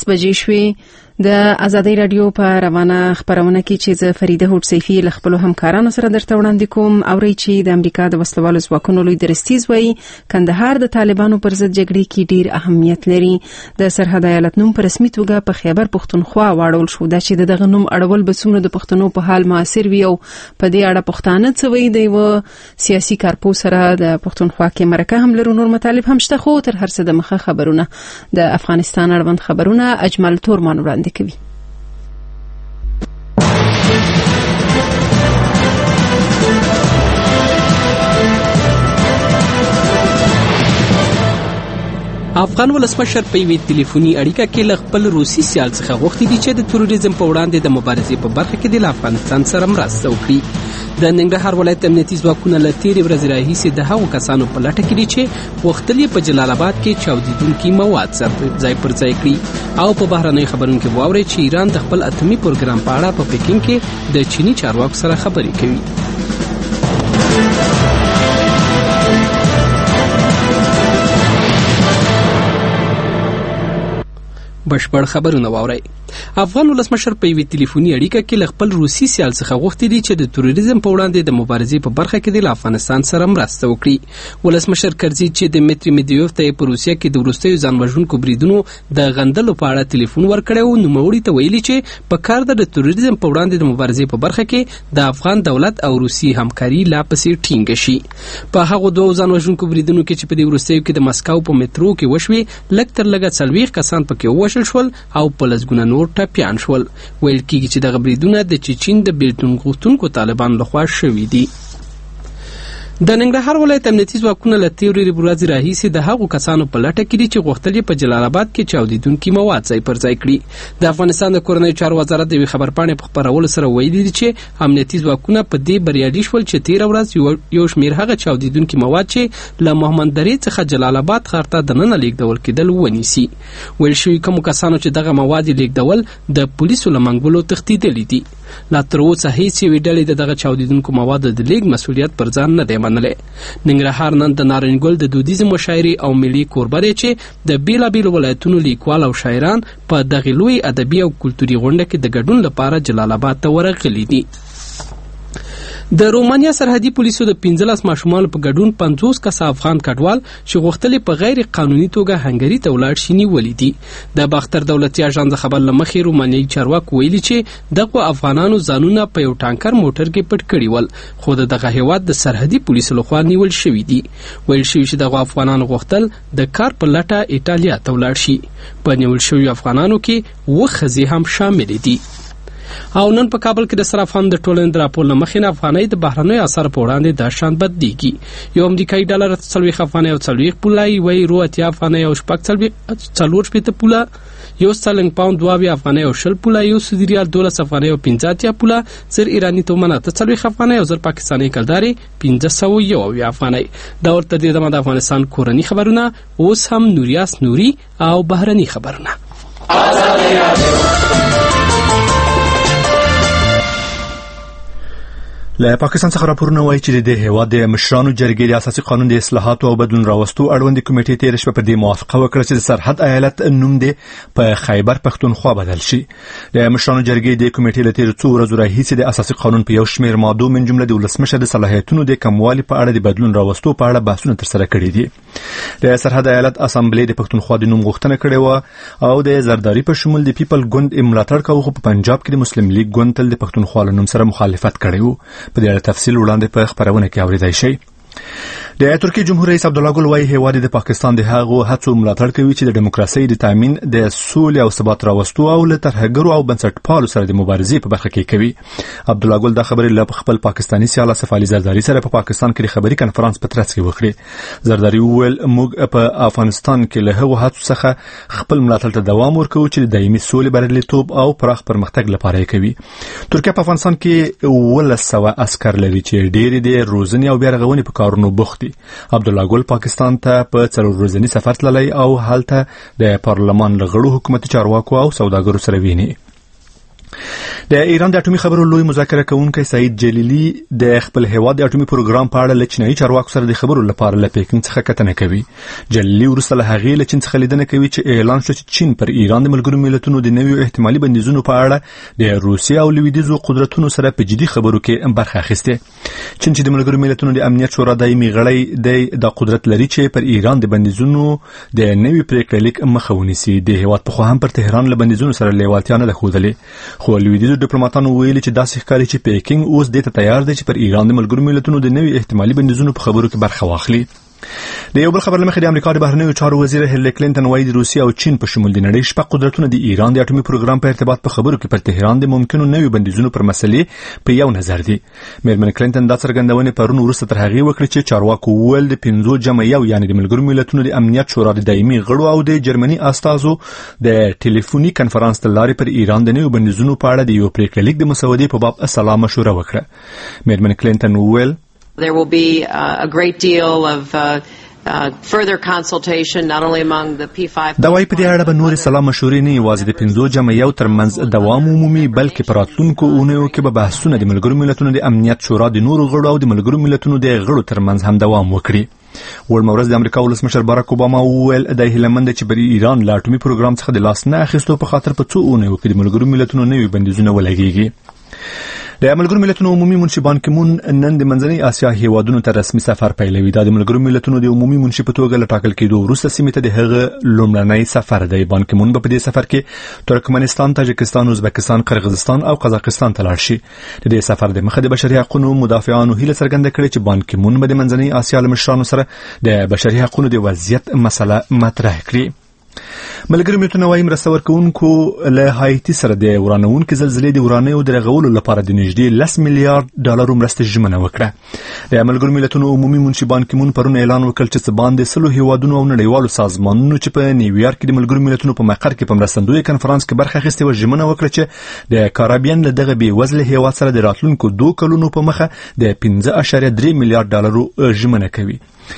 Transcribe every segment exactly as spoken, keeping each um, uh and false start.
لس بجې شوې. د ازادي رادیو په روانه خبرونه کې چې زه فریده هوډ سیفي له خپلو همکارانو سره درته وړاندې کوم اوري چې د امریکا د وسلوالو ځواکونو لوی درستیز وایي کندهار د طالبانو پر ضد جګړې کې ډیر اهمیت لري. د سرحد ایالت نوم په رسمي توګه په خیبر پښتونخوا واړول شو. دا چې دغه نوم اړول به څومره د پښتنو په حال موثر وي او په دې اړه پښتانه څه وایي د یو سیاسي کارپو سره د پښتونخوا کې مرکه هم لرو. نور مطالب هم شته خو تر هر څه د مخه خبرونه د افغانستان اړوند خبرونه اجمل تورمان وړاندې کوي. افغان ولسمشر په یوې ټلیفوني اړیکه کې له خپل روسي سیال څخه غوښتي دي چې د تروریزم په وړاندې د مبارزې په برخه کې د افغانستان سره مرسته وکړي. د ننګرهار ولایت امنیتي ځواکونه له تیرې ورځې راهیسې د هغو کسانو په لټه کې دي چې غوښتل یې په جلال آباد کې چاودیدونکي مواد ځای پر ځای کړي. او په بهرنیو خبرونو کې واورئ چې ایران د خپل اتمي پروګرام په اړه په پکین کې د چینی چارواکو سره خبرې کوي. بشپړ خبرونه واورئ. افغان ولسمشر په یوې ټلیفوني اړیکه کې له خپل روسي سیال څخه غوښتي دي چې د تروریزم په وړاندې د مبارزې په برخه کې د افغانستان سره مرسته وکړي. ولسمشر کرزي چې د میتری میډیوف ته په روسیه کې د وروستیو ځان وژونکو بریدونو د غندلو په اړه ټلیفون ورکړی و، نوموړي ته ویلي چې په کار ده د تروریزم په وړاندې د مبارزې په برخه کې د افغان دولت او روسي همکاري لا پسې ټینګه شي. په هغو دوو ځان وژونکو بریدونو کې چې په دې وروستیو کې د مسکو په میټرو کې وشوې لږ تر لږه څلوېښت کسان پکې ووژل شول او په لسګونه نور ټپیان شول. ویل کېږي چې دغه بریدونه د چیچین د بیلتون غوښتونکو طالبانو لخوا شوي دي. د ننګرهار ولایت امنیتي ځواکونه له تیرې ورځې راهیسې د هغو کسانو په لټه کې دي چې غوښتل یې په جلال آباد کې چاودیدونکي مواد ځای پر ځای کړي. د افغانستان د کورنیو چارو وزارت د یوې خبرپاڼې په خپرولو سره ویلي دي چې امنیتي ځواکونه په دې بریالي شول چې تیره ورځ یو شمېر هغه چاودیدونکي مواد چې له محمد درې څخه جلال آباد ښار ته دننه لیږدول کېدل ونیسي. ویل شوي کومو کسانو چې دغه مواد یې لیږدول د پولیسو له منګولو تښتېدلي دي. لا تر اوسه هیڅ یوې ډلې د دغه چاودیدونکو موادو د لیږد مسؤلیت پر ځان نه دی منلی. ننګرهار نن د نارنجګل د دودیزې مشاعرې او ملي کوربه دی چې د بیلابیلو ولایتونو لیکوال او شاعران په دغې لوی ادبي او کلتوري غونډه کې د ګډون لپاره جلال آباد ته ورغلي دي. د رومانیا سرحدي پولیسو د پنځلس ماشومانو په ګډون پنځوس کسه افغان کډوال چې غوښتل په غیر قانوني توګه هنګري ته ولاړ شي نیولي دي. د باختر دولتي اژانس خبر له مخې رومانیایي چارواکو ویلي چې دغه افغانانو ځانونه په یو ټانکر موټر کې پټ کړي ول، خو د دغه هیواد د سرحدي پولیسو لخوا نیول شوي دي. ویل شوي چې دغه افغانانو غوښتل د کار په لټه ایټالیا ته ولاړ شي. په نیول شوي افغانانو کې اووه ښځې هم شاملې دي. او نن په کابل کې د صرافانو د ټولنې د راپور له مخې نه افغانۍ د بهرنیو اسعارو په وړاندې دا شان بدلېږي. یو امریکایي ډالر څلوېښت افغانۍ او څلوېښت پوله، یوه یورو اتیا افغانۍ او شپږ څلور شپېته پوله، یو سلنګ پاوند دوه اویا افغانۍ او شل پوله، یو سعودي ریال دولس افغانۍ او پنځه اتیا پوله، زر ایراني تومن اته څلوېښت افغانۍ او زر پاکستاني کلدارې پنځه سوه یو اویا افغانۍ. دا ورته د دمه د افغانستان کورني خبرونه. اوس هم نوریاس نوري او بهرني خبرونه. له پاکستان څخه راپورونه وایي چې د هیواد د مشرانو جرګې د اساسي قانون د اصلاحاتو او بدلون راوستو اړوندې کمیټې تېره شپه پر دې موافقه وکړه چې د سرحد ایالت نوم دې په خیبر پښتونخوا بدل شي. د مشرانو جرګې د کمیټې له تېرو څو ورځو راهیسې د اساسي قانون په یو شمېر مادو من جمله د ولسمشر د صلاحیتونو د کموالي په اړه د بدلون راوستو په اړه بحثونه ترسره کړي دي. د سرحد ایالت اسامبلې د پښتونخوا د نوم غوښتنه کړې وه او د زرداری په شمول د پیپل ګوند ملاتړ کاوه، خو په پنجاب کې د مسلم لیگ ګوند تل د پښتونخوا له نوم سره مخالفت کړی و. په دې اړه تفصیل وړاندې په خبرونه کې اورېدای شئ. د ترکیې جمهور رئیس عبدالله ګل وايي هیواد د پاکستان د هغو هڅو ملاتړ کوي چې د دیموکراسۍ د تامین د سولې او ثبات راوستو او له ترهګرو او بنسټپالو سره د مبارزې په برخه کې کوي. عبدالله ګل دا خبرې له خپل پاکستاني سیال اسف علي زرداری سره په پاکستان کې د خبري کنفرانس په ترڅ کې وکړي. زرداری وویل موږ په افغانستان کې له هغو هڅو څخه خپل ملاتړ ته دوام ورکوو چې د دایمي سولې بریالیتوب او پراخ پرمختګ لپاره یې کوي. ترکیه په افغانستان کې اوولس سوه عسکر لري چې ډېر د روزنې او بیا رغونې په کارونو بوخت دي. عبدالله ګل پاکستان ته په څلور ورځني سفر تللی او هلته د پارلمان له غړو، حکومتي چارواکو او سوداګرو سره ویني. د ایران د اټومي خبرو لوی مذاکره کوونکی سعید جلیلی د خپل هیواد د اټومي پروګرام په اړه له چینایي چارواکو سره د خبرو لپاره له پیکینګ څخه کتنه کوي. جلیلی وروسته له هغې له چین څخه لیدنه کوي چې اعلان شو چې چین پر ایران د ملګرو ملتونو د نویو احتمالي بندیزونو په اړه د روسیې او لویدیځو قدرتونو سره په جدي خبرو کې برخه اخیسته. چین چې د ملګرو ملتونو د امنیت شورا دایمي غړی دی د قدرت لري چې پر ایران د بندیزونو د نوي پریکړې لیک مخه ونیسي. د هیواد په خوا هم پر تهران له بندیزونو سره لیوالتیا نه ده ښودلې، خو لویدیځو ډیپلوماټانو ویلي چې داسې ښکاري چې پیکینګ اوس دې ته تیار دی چې پر ایران د ملګرو ملتونو د نوي احتمالي بندیزونو په خبرو کې برخه واخلي. د یو بل خبر لمخې د امریکا د بهرنیو چارو وزیر هیلری کلینټن وايي د روسیې او چین په شمول د نړۍ شپږ قدرتونه د ایران د اټومي پروګرام په ارتباط په خبرو کې پر تهران د ممکنو نویو بندیزونو پر مسلې په یو نظر دي. میرمن کلینټن دا څرګندونې پرون وروسته تر هغې وکړې چې چارواکو وویل د پنځو جمع یو یعنې د ملګرو ملتونو د امنیت شورا د دایمي غړو او د جرمني استازو د ټلیفوني کنفرانس له لارې پر ایران د نویو بندیزونو په اړه د یو پریکړه لیک د مسودې په باب سلا مشوره وکړه. میرمن کلینټن وویل There will be uh, a great deal of uh, Uh, further consultation not only among the P five دا وايي په دې اړه به نور سلا مشورې نه یوازې د پنځو جمع یو ترمنځ دوام عمومي بلکې په راتلونکو اونیو کې به بحثونه د ملګرو ملتونو د امنیت شورا د نورو غړو او د ملګرو ملتونو د غړو ترمنځ هم دوام وکړي. وړمه ورځ د امریکا ولسمشر باراک اوباما وویل د هیلمند چې بری ایران له اټومي پروګرام څخه د لاس نه اخیستو په خاطر په څو اونیو کې د ملګرو ملتونو نوي بندیزونه ولګیږي. د ملګرو ملتونو عمومي منشي بان کی مون نن د منځنۍ اسیا هیوادونو ته رسمي سفر پیلوي. دا د ملګرو ملتونو د عمومي منشي په توګه لټاکل کېدو وروسته سیمې ته د هغه لومړنی سفر دی. بان کی مون په دې سفر کې ترکمنستان، تاجکستان، ازبکستان، قرغیزستان او قزاقستان ته لاړ شي. د دې سفر د مخه د بشري حقوقو مدافعانو هیله څرګنده کړې چې بان کی مون به د منځنۍ اسیا له مشرانو سره د بشري حقوقو د وضعیت مسله مطرح کړي. ملګري ملتونه وايي مرسته ورکوونکو له هایتي سره د ورانوونکو زلزلې د ورانیو د رغولو لپاره د نږدې لس میلیارډ ډالرو مرسته ژمنه وکړه. د ملګرو ملتونو عمومي منشي بان کی مون پرون اعلان وکړ چې څه باندې سلو هیوادونو او نړیوالو سازمانونو چې په نیویارک کې د ملګرو ملتونو په مقر کې په مرستندوی کنفرانس کې برخه اخیستې و ژمنه وکړه چې د کارابین له دغه بې وزله هیواد سره د راتلونکو دوه کلونو په مخه د پنځه اعشاریه درې میلیارډ ډالرو ژمنه کوي.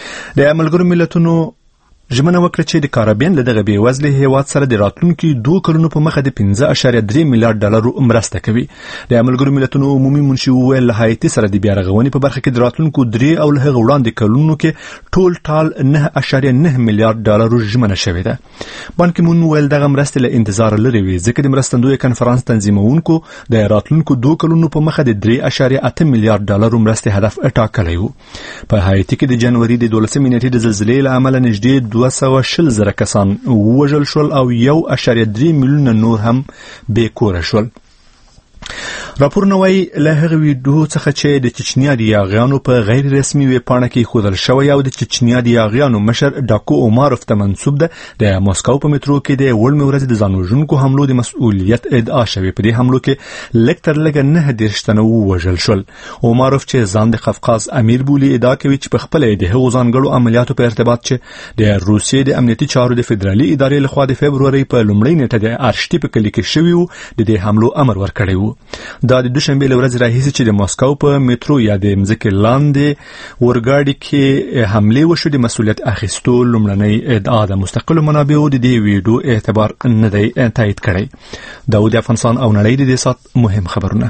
د ملګرو ملتونو ژمنه وکړه چې د کارابین له دغه بې وزله هیواد سره د راتلونکي دوه کلونو په مخه د پنځه اعشاریه درې میلیارډ ډالرو مرسته کوي. د ملګرو ملتونو عمومي منشي وویل له هایتي سره د بیا رغونې په برخه کې د راتلونکو درې او له هغه وړاندې کلونو کې ټول ټال نه اعشاریه نه میلیارډ ډالرو ژمنه شوې ده. بان کی مون وویل دغه مرستې له انتظار لري وي ځکه د مرستندوی کنفرانس تنظیمونکو د راتلونکو دوه کلونو په مخه د درې اعشاریه اته میلیارډ ډالرو مرستې هدف ټاکلی و. په هایتي کې د جنوري د دولسمې نیټې د زلزلې له امله نږدې دوه سوه شل زره کسان ووژل شول او یو اعشاریه درې میلیونه نور هم بې کوره شول. راپورونه وايي له هغه ویډیو څخه چې د چچنیا د یاغیانو په غیر رسمي ویبپاڼه کې ښودل شوی او د چچنیا د یاغیانو مشر ډاکو اوماروف ته منسوب ده، د مسکو په مترو کې د وړمې ورځې د ځانوژونکو حملو د مسؤلیت ادعا شوې. په دې حملو کې لږ تر لږه نهه دېرش تنه ووژل شول. اوماروف چې ځان د قفقاز امیر بولي ادعا کوي چې په خپله د هغو ځانګړو عملیاتو په ارتباط چې د روسیې د امنیتي چارو د فدرالي ادارې لخوا د فبرورۍ په لومړۍ نیټه د ارشټي په کلي کې شوي وو د دې حملو امر ورکړی وو. دا د دوشنبه له ورځې راهیسې چې د مسکو په مترو یا د مځکې لاندې اورګاډي کې حملې وشو د مسؤلیت اخیستو لومړنۍ ادعا ده. مستقلو منابعو د دې ویډیو اعتبار نه دی تایید کړی. دا د افغانستان او نړۍ د دې سات مهم خبرونه.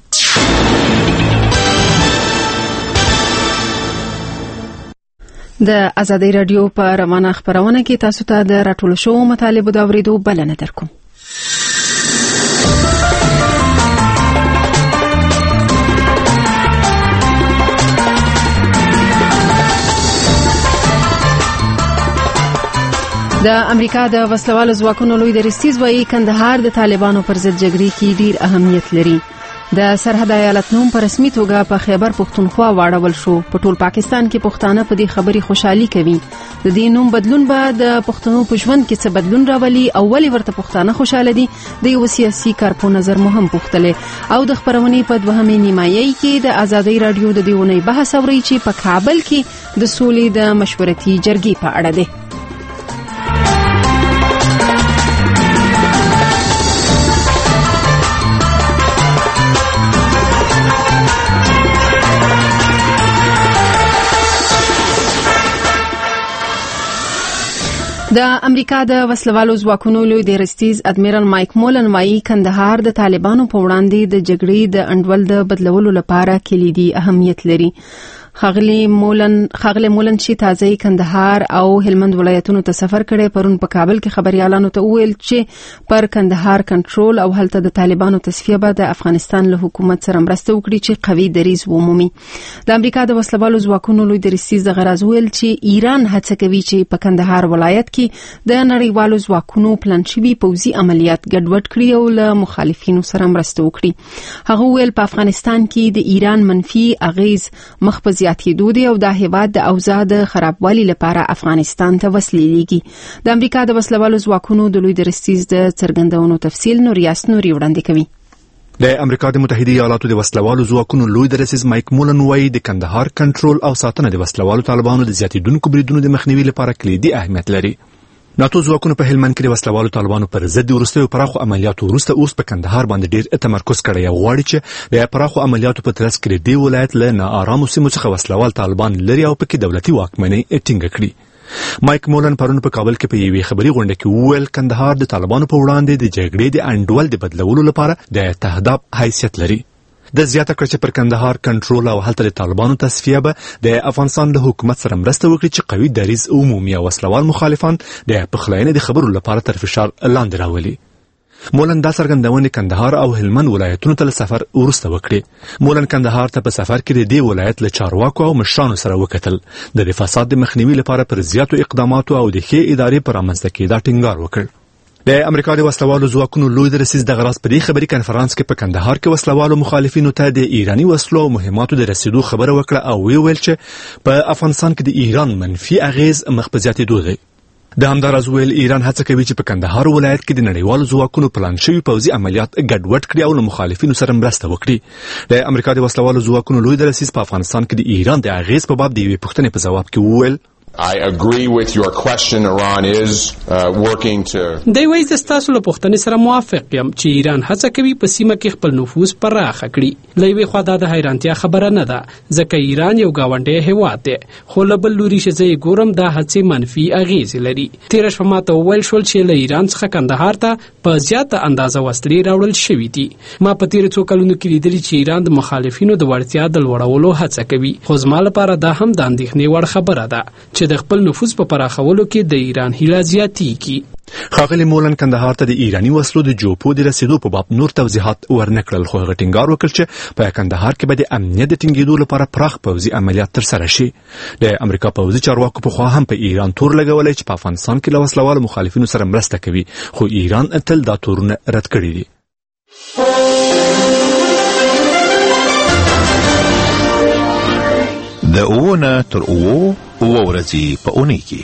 د ازادي رادیو په روانه خبرونه کې تاسو ته د راټول شو مطالبه د اوریدو بلنه درکوم. د امریکا د وسلوالو ځواکونو لوی درستیز وايي کندهار د طالبانو پر ضد جګړې کې ډیر اهمیت لري. د سرحد ایالت نوم په رسمي توګه په خیبر پښتونخوا واړول شو. په ټول پاکستان کې پښتانه په دې خبري خوشحالي کوي. د دې نوم بدلون به د پښتنو په ژوند کې څه بدلون راولي او ولې ورته پښتانه خوشاله دي د یو سیاسي کارپو نظر مهم پوښتلې. او د خبرونې په دوهمې نیمایي کې د ازادي رادیو د دیونې بحث اوري چې په کابل کې د سولې د مشورتي جرګې په اړه ده. د امریکا د وسلوالو ځواکونو لوی درستیز ادمیرال مایک مولن وايي کندهار د طالبانو په وړاندې د جګړې د انډول د بدلولو لپاره کلیدي اهمیت لري. خاغلی مولن خاغلی مولن چې تازه کندهار او هلمند ولایتونو ته سفر کړي پرون په کابل کې خبريالانو ته وویل چې پر کندهار کنټرول او هلته د طالبانو تصفیه به د افغانستان له حکومت سره مرسته وکړي چې قوي دریځ ومومي. د امریکا د وسلوالو ځواکونو لوی درستیز د غرض ویل چې ایران هڅه کوي چې په کندهار ولایت کې د نړیوالو ځواکونو پلان شوي پوځي عملیات ګډوډ کړي او له مخالفینو سره مرسته وکړي. هغه ویل په افغانستان کې د ایران منفي اغیز مخ په زیاتېدو دی او د هیواد د اوضاع د خرابوالي لپاره افغانستان ته وسلې لیږي. د امریکا د وسلوالو ځواکونو د لوی درستیز د څرګندونو تفصیل نوریاس نوري وړاندې کوي. د امریکا د متحده ایالاتو د وسلوالو ځواکونو لوی درستیز مایک مولن وايي د کندهار کنټرول او ساتنه د وسلوالو طالبانو د زیاتېدونکو بریدونو د مخنیوي لپاره کلیدي اهمیت لري. ناتو ځواکونو په هلمند کې د وسلوالو طالبانو پر ضد وروستیو پراخو عملیاتو وروسته اوس په کندهار باندې ډیر تمرکز کړی او غواړي چې د پراخو عملیاتو په ترڅ کې د ولایت له ناارامو سیمو څخه وسلوال طالبان لري او پکې دولتي واکمنۍ ټینګه کړي. مایک مولن پرون په کابل کې په یوې خبري غونډه کې وویل کندهار د طالبانو په وړاندې د جګړې د انډول د بدلولو لپاره د تهداب حیثیت لري. د زیاته کړ چې پر کندهار کنټرول او هلته د طالبانو تصفیه به د افغانستان له حکومت سره مرسته وکړي چې قوي دریځ عمومي او وسلوال مخالفان د پخلاینې د خبرو لپاره تر فشار لاندې راولي. مولن دا څرګندونه کندهار او هلمند ولایتونو ته سفر ورسته وکړي. مولن کندهار ته په سفر کې د دې ولایت له چارواکو او مشرانو سره وکتل. د فساد د مخنیوي لپاره پر زیاتو اقداماتو او د ښې ادارې پر رامنځته کېدا ټینګار وکړ. د امریکا د وسلوالو ځواکونو لوی درستیز د غراس په دې خبري کانفرنس کې په کندهار کې وسلوالو مخالفینو ته د ایرانی وسلو او مهماتو د رسیدو خبره وکړه او ویل چې په افغانستان کې د ایران منفي اغیز مخ په زیاتېدو دی. د همدارز ویل ایران هڅه کوي چې په کندهار ولایت کې د نړیوالو ځواکونو پلان شوي پوځي عملیات ګډوډ کړي او له مخالفینو سره مرسته وکړي. د امریکا د وسلوالو ځواکونو لوی درستیز په افغانستان کې د ایران د اغیز په باب د یوې پوښتنې په ځواب کې وویل I agree with your question. Iran is uh, working to. دی وایي د ستاسو له پوښتنې سره موافق یم چې ایران هڅه کوي په سیمه کې خپل نفوذ پراخه کړي. له یوې خوا دا د حیرانتیا خبره نه ده ځکه ایران یو ګاونډی هیواد دی خو له بل لوري چې زه یې ګورم دا هڅې منفي اغیزې لري. تېره شپه ماته وویل شول چې له ایران څخه کندهار ته په زیاته اندازه وسلې راوړل شوي دي. ما په تېرو څو کلونو کې لیدلي چې ایران د مخالفینو د وړتیا د لوړولو هڅه کوي خو زما لپاره دا هم د اندېښنې وړ خبره ده چې د خپل نفوذ په پراخولو کې د ایران هیله زیاتېږي. خاغلی مولن کندهار ته د ایرانی وسلو د جوپو د رسیدو په باب نور توضیحات ورنکړل خو هغه ټینګار وکړ چې په کندهار کې به د امنیت د ټینګېدو لپاره پراخ پوځي عملیات ترسره شي. د امریکا پوځي چارواکو په خوا هم په ایران تور لګولی چې په افغانستان کې له وسلوالو مخالفینو سره مرسته کوي خو ایران تل دا تورونه رد کړي دي. د اوونه تر اوو اوه ورځې په اونۍ کې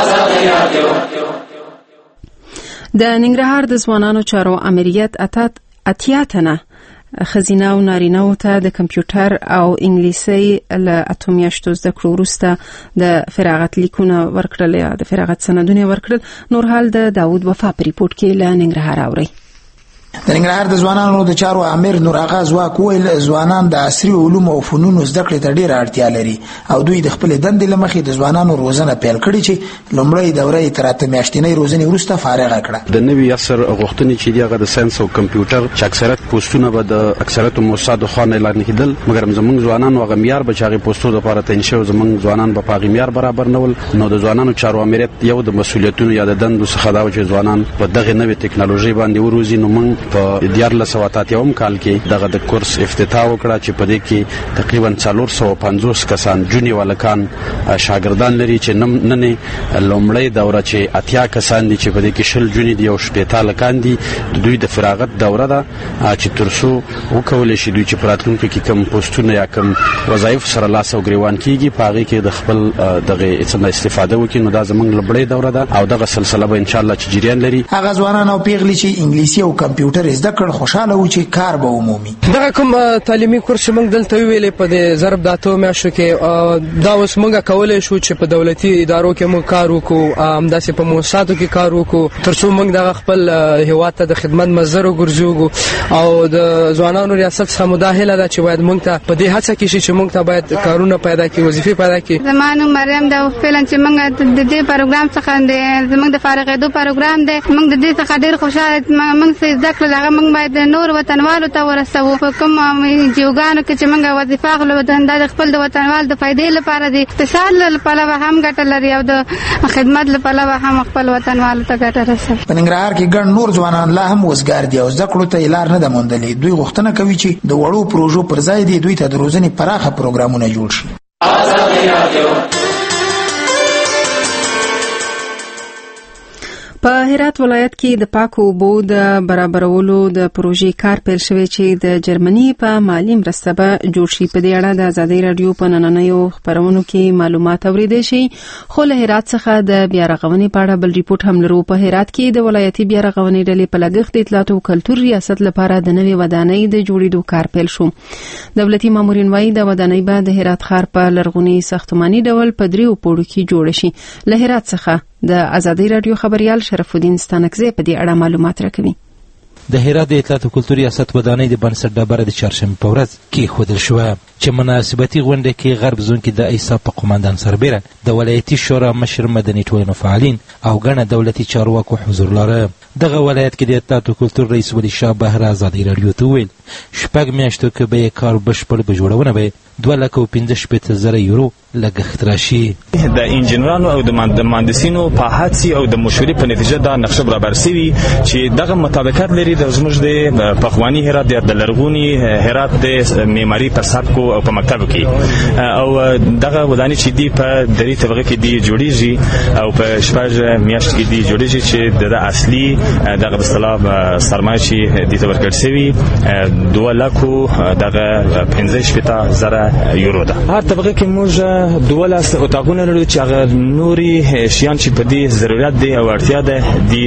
د ننګرهار د ځوانانو چارو امریت اتیا تنه ښځینه او نارینه ته د کمپیوټر او انګلیسي له اته میاشتو زده کړو وروسته د فراغت لیکونه ورکړل یا د فراغت سندونه ورکړل. نور حال د داود وفا په ریپورت کې له ننګرهار اوري. د ننګرهار د ځوانانو د چارو امیر نور آغا ځواک ویل ځوانان د عصري علومو او فنونو زده کړې ته ډېره اړتیا لري او دوی د خپل دندې له مخې د ځوانانو روزنه پیل کړې چې لومړی دوره یې تر اته میاشتنۍ روزنې وروسته فارغه کړه. د نوي عصر غوښتنې چې دغه د ساينس او کمپیوټر چې اکثریت پوسټونه به د اکثریت موسساتو خوا نه اعلان کېدل مګر زموږ ځوانان هغه معیار به چې هغې پوسټو لپاره تعین شوي زموږ ځوانان به په هغې معیار برابر نه ول. نو د ځوانانو چارو امریت یو د مسؤلیتونو یا د دندو څخه دا و چې ځوانان په دغې نوې ټکنالوژۍ باندې وروزي. نو موږ په دیارلس سوه اته اتیاوم کال کې دغه د کورس افتتاح وکړه چې په دې کې تقریبا څلور سوه پنځوس کسان جوني والکان شاګردان لري چې نن لومړی دوره چې اتیا کسان دي چې په دې کې شل جوني دي او شپېته هلکان دي د دوی د فراغت دوره ده چې تر څو وکولی شي دوی چې په راتلونکي کې کوم پوسټونه یا کوم وظایف سره لاس او ګریوان کېږي په هغې کې د خپل دغې څه استفاده وکړي. نو دا زموږ لومړۍ دوره ده او دغه سلسله به انشاءالله چې جریان لري. هغه ځوانان او پیغلې چې انګلیسي او کمپیوټر ژر زده کړ خوشاله و چې کار به ومومي. دغه کوم تعلیمي کورس موږ دلته ویلې په دې ضرب د اتو میاشتو کې دا اوس موږ کولای شو چې په دولتي ادارو کې موږ کار وکړو، همداسې په مؤسساتو کې کار وکړو ترڅو موږ دغه خپل هیواد ته د خدمت مظهر وګرځو او د ځوانانو ریاست څخه مداخله ده چې باید موږ ته په دې هڅه کې شي چې موږ ته باید کارونه پیدا کړي، وظیفې پیدا کړي. زمانو مریم دا فعلا چې موږ د دې پروګرام څخه زموږ د فارغېدو پروګرام دی، موږ د دې څخه ډېر خوشاله موږ څه زده کړل هغه موږ باید نور وطنوالو ته ورسوو. په کوم جیوګانو کې چې موږ وظیفه اخلو دا د خپل د وطنوال د فایدې لپاره دی، اقتصاد له پلوه هم ګټه لري او د خدمت له پلوه هم خپل وطنوالو ته ګټه رسوي. په ننګرهار کې ګڼ نور ځوانان لا هم وزګار دي او زده کړو ته لار نه ده موندلې. دوی غوښتنه کوي چې د وړو پروژو پر ځای دی دوی ته د روزنې پراخه پروګرامونه جوړ شي. په هرات ولایت کې د پاکو اوبو د برابرولو د پروژې کار پیل شوی چې د جرمني په مالی مرسته به جوړ شي. په دې اړه د ازادي رادیو په نننیو خبرونو کې معلومات اوریدل شي، خو له هرات څخه د بیا رغونې په اړه بل ریپورت هم لرو. په هرات کې د ولایتي بیا رغونې ډلې په لګښت د اطلاعات او کلتور ریاست لپاره د نوې ودانۍ د جوړېدو کار پیل شو. دولتي مامورین وایي د ودانۍ به د هرات ښار په لرغوني ساختماني ډول په دریو پوړو کې جوړ شي. له هرات څخه د ازادي رادیو خبريال شرف الدین ستانکزی په دې اړه معلومات راکوي. د هرات د اطلاعات او کلتور ریاست ودانۍ د بنسټ ډبره د چهارشنبه په ورځ کېښودل شوه چې مناسبتي غونډه کې غرب زون کې د ایسا په قوماندان سربیره د ولایتي شورا مشر مدني ټولنو فعالین او ګڼه دولتي چارواکو حضور لاره. دغه ولایت کې د اطلاعات او کلتور رئیس ولی شاه بهر ازادي رادیو ته وویل شپږ میاشتو کې به یې کار بشپړ به جوړونه به دوه لکه او پنځه شپېته زره یورو لګښت راشي. د انجینرانو او د مهندسینو په هڅې او د مشورې په نتیجه دا نقشه برابر سوي چې دغه مطابقت لري د زموږ د پخواني هرات د لرغوني هرات د معماري په سبکو او په مکتبو کې او دغه ودانۍ چې دی په درې طبقه کې دی جوړیږي او په شپږ میاشتو کې دی جوړیږي چې د اصلي دغه اصطلاح سرمایه چې د تورکړ سوي دوه لکه دغه پنځه شپېته زره یورو ده. هر طبقه کې موږ دولس اتاقونه لرو چې هغه نوري شیان چې په دې ضرورت دی او اړتیا ده دی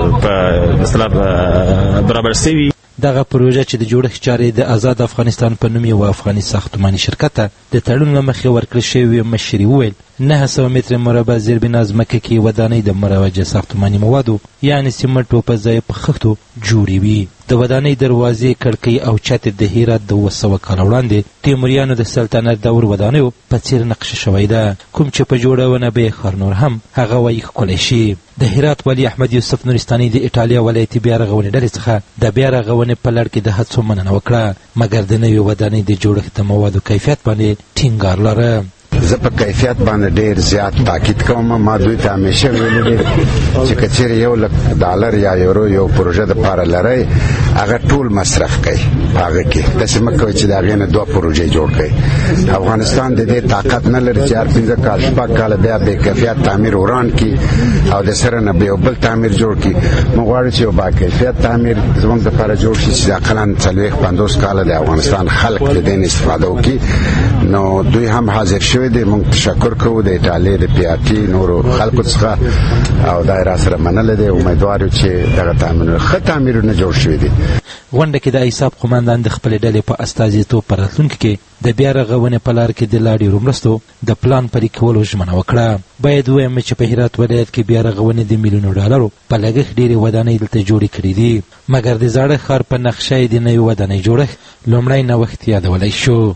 په مثلا برابر سوي. دغه پروژه چې د جوړښت چارې د آزاد افغانستان په نوم یو افغاني ساختماني شرکت ته د تړون له مخې ورکړل شوی مشري وویل نه سوه متره مربع زیربنا ځمکه کې ودانۍ د مروجه ساختماني موادو یعنې سیمنټو په ځای په خښتو جوړې وي. د ودانۍ دروازې کړکۍ او چت د هرات د اوه سوه کاله وړاندې تیموریانو د سلطنت دور ودانیو په څیر نقشه شوی ده، کوم چې په جوړونه به ښار نور هم هغه وایي ښکلی شي. د هرات والي احمد یوسف نورستاني د ایټالیا ولایتي بیا رغونې ډلې څخه د بیا رغونې په لړ کې د هڅو مننه وکړه، مګر د نوې ودانۍ د جوړښت د موادو کیفیت باندې ټینګار لره. زه په کیفیت باندې ډیر زیات تاکید کوم. ما دوی ته همیشه ویلي دي چې که چیرې یو لک ډالر یا یورو یو پروژه دپاره لرئ هغه ټول مصرف کوي په هغه کې، داسې مه کوئ چې د هغې نه دوه پروژې جوړ کړئ. افغانستان د دې طاقت نه لري چې هر پنځه کال شپږ کاله بیا بې کیفیت تعمیر وران کړي او د سره نه یو بل تعمیر جوړ کړي. موږ غواړو چې یو با کیفیت تعمیر زموږ دپاره جوړ شي چې اقلا څلوېښت پنځوس کاله د افغانستان خلک د دې نه استفاده وکړي. نو دوی هم حاضر شوي دي. موږ تشکر کوو د ایټالیا د پی آر ټي نورو خلکو څخه او دا یې راسره منلی دی. امیدوار یو چې دغه تعمیرونه ښه تعمیرونه جوړ شوي دي. غونډه کې د ایساپ قوماندان د خپلې ډلې په استازیتوب په راتلونکي کې د بیا رغونې په لار کې د لا ډېرو مرستو د پلان پلي کولو ژمنه وکړه. باید ووایم چې په هرات ولایت کې بیا رغونې د میلیونو ډالرو په لګښت ډېرې ودانۍ دلته جوړې کړي دي، مګر د زاړه ښار په نقشه یې د نوې ودانۍ جوړښت لومړی نوښت یادولی شو.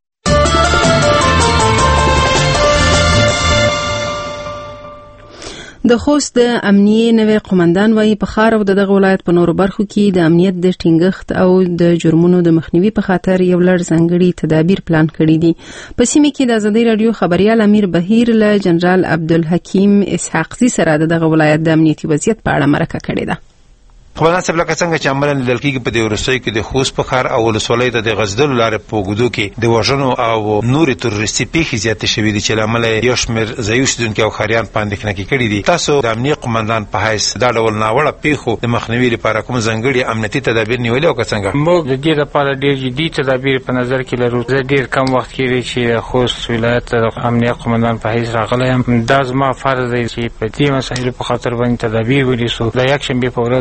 د خوست د امنیې نوی قومندان وایي په ښار او دغه ولایت په نورو برخو کې د امنیت د ټینګښت او د جرمونو د مخنیوي په خاطر یو لړ ځانګړي تدابیر پلان کړي دي. په سیمه کې د ازادي رادیو خبريال امیر بهیر له جنرال عبدالحکیم اسحاقزي سره دغه ولایت د امنیتي وضعیت په اړه مرکه کړې ده. قومندان صاحب لکه څنګه چې عملاً لیدل کېږي په دې وروستیو کې د خوست په ښار او ولسوالۍ ته د غځېدلو لارې په اوږدو کې د وژنو او نورې تروریستي پیښې زیاتې شوي دي چې له امله یې یو شمېر ځایي اوسېدونکي او ښاریان په اندېښنه کې کړي دي. تاسو د امنیه قومندان په حیث دا ډول ناوړه پیښو د مخنیوي لپاره کوم ځانګړي امنیتي تدابیر نیولي او که څنګه؟ موږ د دې لپاره ډېر جدي تدابیر په نظر کې لرو. زه ډېر کم وخت کېږي چې خوست ولایت ته د امنیه قومندان په حیث راغلی یم. دا زما فرض دی چې په دې مسایلو په خاطر باندې تدابیر ونیسو. د یکشنبې په ورځ موږ دا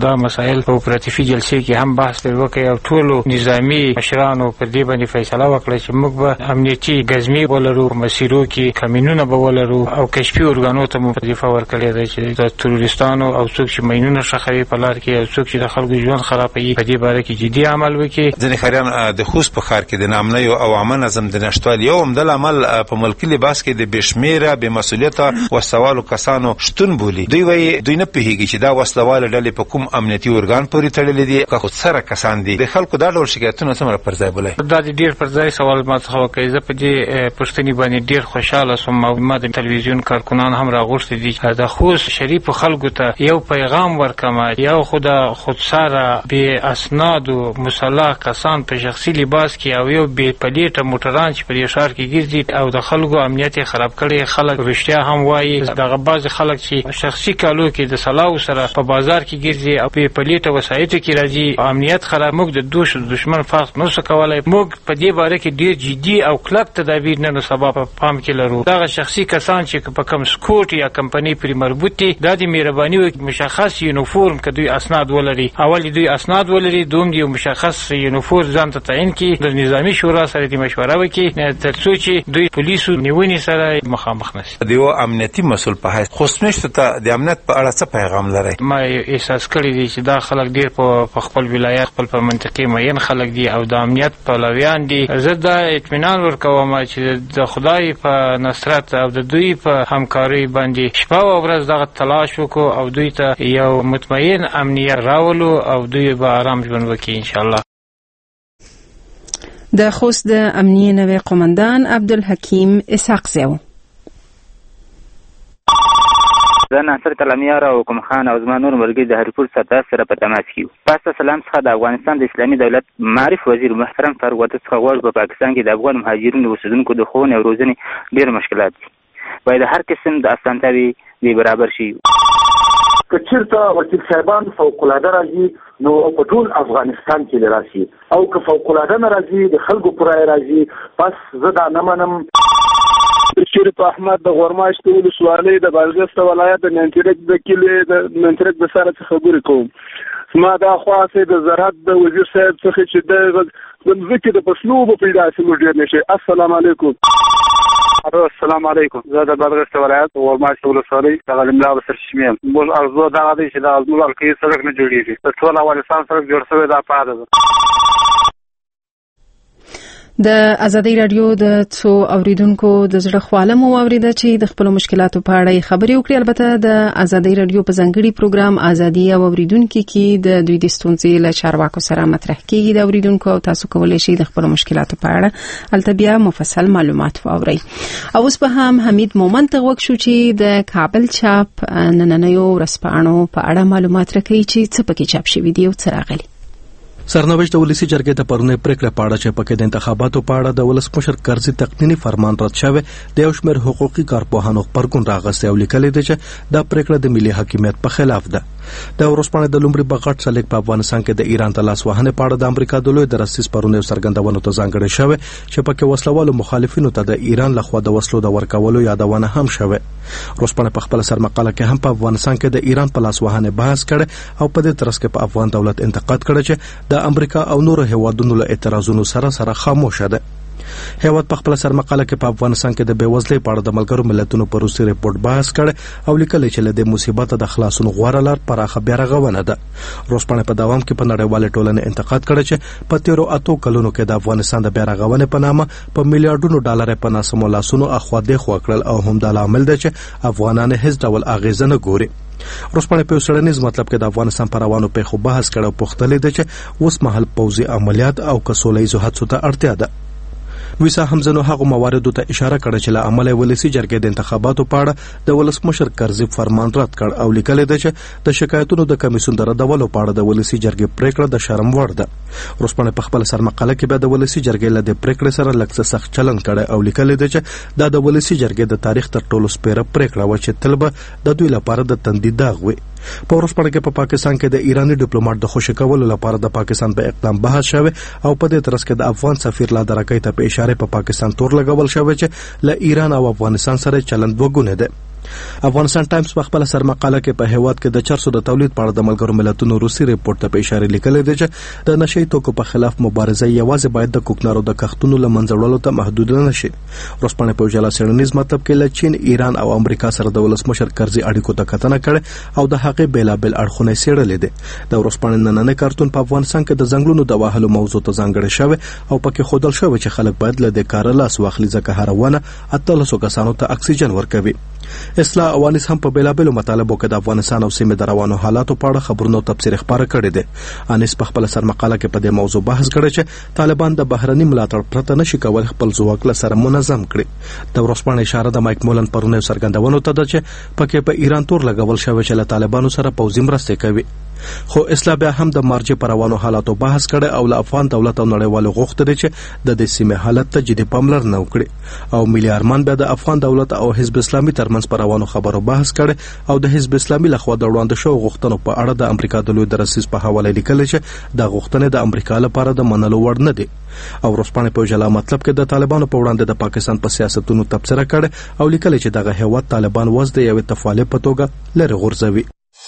دا مسایل په اپراتیفي جلسې کې هم بحث وکړي او ټولو نظامی مشرانو پر دې باندې فیصله وکړي چې موږ به امنیتي ګزمې ولرو، مسیرو کې کمینونه به ولرو او کشفي ارګانو ته مو وظیفه ورکړې ده چې د تروریستانو او څوک چې ماینونه ښخوي په لار کې او څوک چې د خلکو ژوند خرابوي په دې باره کې جدي عمل وکړي. ځینې ښاریان د خوست په ښار کې د ناامنیو او عامه نظم د نشتوالي یو عمده عمل په ملکي لباس کې د بېشمېره بې مسؤلیته وسلوالو کسانو شتون بولي. دوی وایي دوی نه پوهېږي چې دا وسلواله ډلې په کوم امنیتي ارګان پورې تړلې دي که خودسره کسان دي. د خلکو دا ډول شکایتونه څومره پر ځای بولئ؟ دا د ډېر پر ځای سوال ما څخه وکړئ. زه په دې پوښتنې باندې ډېر خوشحاله سوم او ما د تلویزیون کارکنان هم راغوښتي دي چې د خوست شریفو خلکو ته یو پیغام ورکړم. یو خو د خودسره بې اسنادو مسلح کسان په شخصي لباس کې او یو بې پلیټه موټران چې په دې ښار کې ګرځي او د خلکو امنیت یې خراب کړی. خلک رښتیا هم وایي دغه بعضې خلک چې شخصي کالو کې د سلاو سره په بازار کې ګرځي او بې پلیټه وسایطو کې راځي امنیت خراب. موږ د دوش دشمن فرق نه شو کولی. موږ په دې باره کې ډېر جدي او کلک تدابیر نن سبا په پام کې لرو. دغه شخصي کسان چې په کوم سکوټ یا کمپنۍ پرې مربوط دي دا د مهرباني وکړي مشخص یونیفورم که دوی اسناد ولري، اول دوی اسناد ولري، دوم دې مشخص یونیفورم ځان ته تعین کړي، د نظامي شورا سره دې مشوره وکړي تر څو چې دوی پولیسو نیونې سره مخامخ نشي. د یو امنیتي مسؤل په حیث خوست میشتو ته د امنیت په اړه څه پیغام لرئ؟ ما احساس کړی دی چې دا خلک ډېر په خپل ولایت خپل په منطقې مین خلک دي او د امنیت پلویان دي. زه دا اطمینان ورکوم چې د خدای په نصرت او د دوی په همکارۍ باندې شپه او ورځ دغه تلاش وکړو او دوی ته یو مطمئن امنیت راولو او دوی به آرام ژوند وکړي انشاءالله. د خوست د امنیې نوی قمندان عبدالحکیم اسحاق زیو. زه ناصر کلامیار او کوم خان او زما نور ملګري د هریپور سردار سره په تماس کې یو. پس سلام څخه د افغانستان د اسلامي دولت معرف وزیر محترم فاروق وردګ څخه غواړو په پاکستان کې د افغان مهاجرینو اوسېدونکو د ښوونې او روزنې ډېر مشکلات دي. باید هر قسم د اسانتیاوې دې برابر شي. که چېرته وکیل صاحبان فوقالعاده راځي نو په ټول افغانستان کې راشي او که فوقالعاده نه راځي د خلکو پر رای راځي پس زه دا نه منم. شریف احمد د غورماش د ولسوالۍ د بادغیس ولایت د ننترک د کلي د ننترک د سره څخه خبرې کوم. زما دا خواصې د زراعت د وزیر صاحب څخه چې د ځمکې د فصلو به پیدا شي موږ ډېر نشي. السلام علیکم. السلام علیکم. زه د بادغیس ولایت غورماش د ولسوالۍ د غلملا سرچشمې یم. موږ ارزو دغه دی چې د زموږ حلقې سړک نه جوړېږي. د ټول افغانستان سړک جوړ شوی دا پاده ده. د ازادي رادیو د څو اوریدونکو د زړه خواله مو اوریده چې د خپل مشکلاتو په اړه خبرې وکړي. البته د ازادي رادیو په ځانګړي پروګرام ازادي او اوریدونکو کې د دوی د ستونزې له چارواکو سره مطرح کیږي. د اوریدونکو او تاسو کولای شئ د خپل مشکلاتو په اړه التبیا مفصل معلومات واورئ. او اوس به هم حمید مومند ته وګورئ چې د کابل چاپ نننیو ورځپاڼو په اړه معلومات راکړي چې څه پکې چاپ شوی دی او څه راغلي. سرنوشت د ولسی جرګې د پرونی پریکړه پاړه چې پکې د انتخاباتو پاړه د ولسمشر کرزي تقنینی فرمان رد شوی د یو شمېر حقوقي کارپوهانو خبرګون راغسته او لیکلي دي چې دا پریکړه د ملي حاکمیت په خلاف ده. د ورسپانې د لومړي بغټ سلیک په افغانستان کې د ایران د لاس وهنې پاړه د امریکا د لوی درسیس پرونی سرګندونو ته ځانګړې شوی چې پکې وسلوالو مخالفینو ته د ایران لخوا د وسلو د ورکولو یادونه هم شوی. ورسپانې په خپل سر مقاله کې هم په افغانستان کې د ایران په لاس وهنې بحث کړي او په دې ترڅ کې په افغان دولت انتقاد کړي چې د امریکا او نورو هیوادونو له اعتراضونو سره سره خاموشه ده. هیواد په خپل سر مقاله کې په افغانستان کې د بیوزلۍ په اړه د ملګرو ملتونو په روسي ریپورت بحث کړي او لیکلي چې له دې مصیبت د خلاصون غوړه لار پراخه بیا رغونه ده. روسپانې په دوام کې په نړیواله ټولنه انتقاد کړي چې په تیرو اتو کلونو کې د افغانستان د بیا رغونې په نامه په میلیارډونو ډالر په ناسمو لاسونو اخوا دېخوا کړل او هم د لامل ده چې افغانان هیڅ ډول اغیزه نه ګوري. روسپانې په سړنیز مطلب کې د افغانستان پر روانو پیښو بحث کړي او پوښتنه ده چې اوس مهال پوځي عملیات او کسولې هڅو ته اړتیا ده. ویسا همزنو هغه مواردو ته اشاره کړه چې له عمله ولسی جرګې د انتخاباتو په اړه د ولسمشر کرزي فرمان رد کړ او لیکل دي چې د شکایتونو د کمیسیون د ردولو په اړه د ولسی جرګې پریکړه د شرم وړ ده. روسپانې په خپل سر مقاله کې به د ولسی جرګې له د پریکړې سره لکه سخت چلن کړي او لیکل دي چې دا د ولسی جرګې د تاریخ تر ټولو سپیره پریکړه و چې تلبه د دوی لپاره د تندې داغ وي. په ورسپانې کې په پاکستان کې د ایرانی ډیپلوماټ د خوشی کولو لپاره د پاکستان په اقدام بحث شوی او په دې ترڅ کې د افغان سفیر لا درکې ته په اشاره په پاکستان تور لګول شوی چې له ایران او افغانستان سره چلند وګونه ده. افغانستان ټایمز په خپل سرمقاله کې په هیواد کې د چرسو د تولید په اړه د ملګرو ملتونو روسي ریپورت ته په اشاره لیکلې ده چې د نشئی توکو په خلاف مبارزه یوازې باید د کوکنارو د کښتونو له منځه وړلو ته محدود نه شي. ورځپاڼې په جلا سیړنیز مطلب کې له چین، ایران او امریکا سره د ولسمشر کرزي اړیکو ته کتنه کړې او د هغې بیلابل اړخونه څېړلې دي. د ورځپاڼې نننۍ کارتون په افغانستان کې د ځنګلونو د وهلو موضوع ته ځانګړی شوی او پکې ښودل شوی چې خلک باید له دې کاره لاس واخلي ځکه هره ونه اتلسو کسانو ته اکسیجن ورکوي. اصلاح اوانیس هم په بیلابلو مطالبو کې د افغانستان او سیمې د روانو حالاتو په اړه خبرونه او تبصرې خپاره کړي دي. انیس په خپل سرمقاله کې په دې موضوع بحث کړی چې طالبان د بهرني ملاتړ پرته نشي کولای خپل ځواک له سره منظم کړي. د ورځپاڼې اشاره د مایک مولن پرونه څرګندونو ته ده چې پکې په ایران تور لګول شوی چې له طالبانو سره پوځي مرستې کوي. خو اصلاح بیا هم د مارچ پر روانو حالاتو بحث کړي او له افغان دولت او نړیوالو غوښتل دي چې د دې سیمې حالت ته جدي پاملرنه وکړي او ملي ارمان بیا د افغان دولت او حزب اسلامي ترمنځ پر روانو خبرو بحث کړي او د حزب اسلامي لخوا د وړاندې شوو غوښتنو په اړه د امریکا د لوی درسیز په حواله لیکل چې د غوښتنې د امریکا لپاره د منلو وړ نه دي. او ورځپاڼې په جلا مطلب کې د طالبانو په وړاندې د پاکستان په سیاستونو تبصره کړي او لیکل چې دغه هیواد طالبان وځ د یوې تفاعل په توګه لري غورځوي.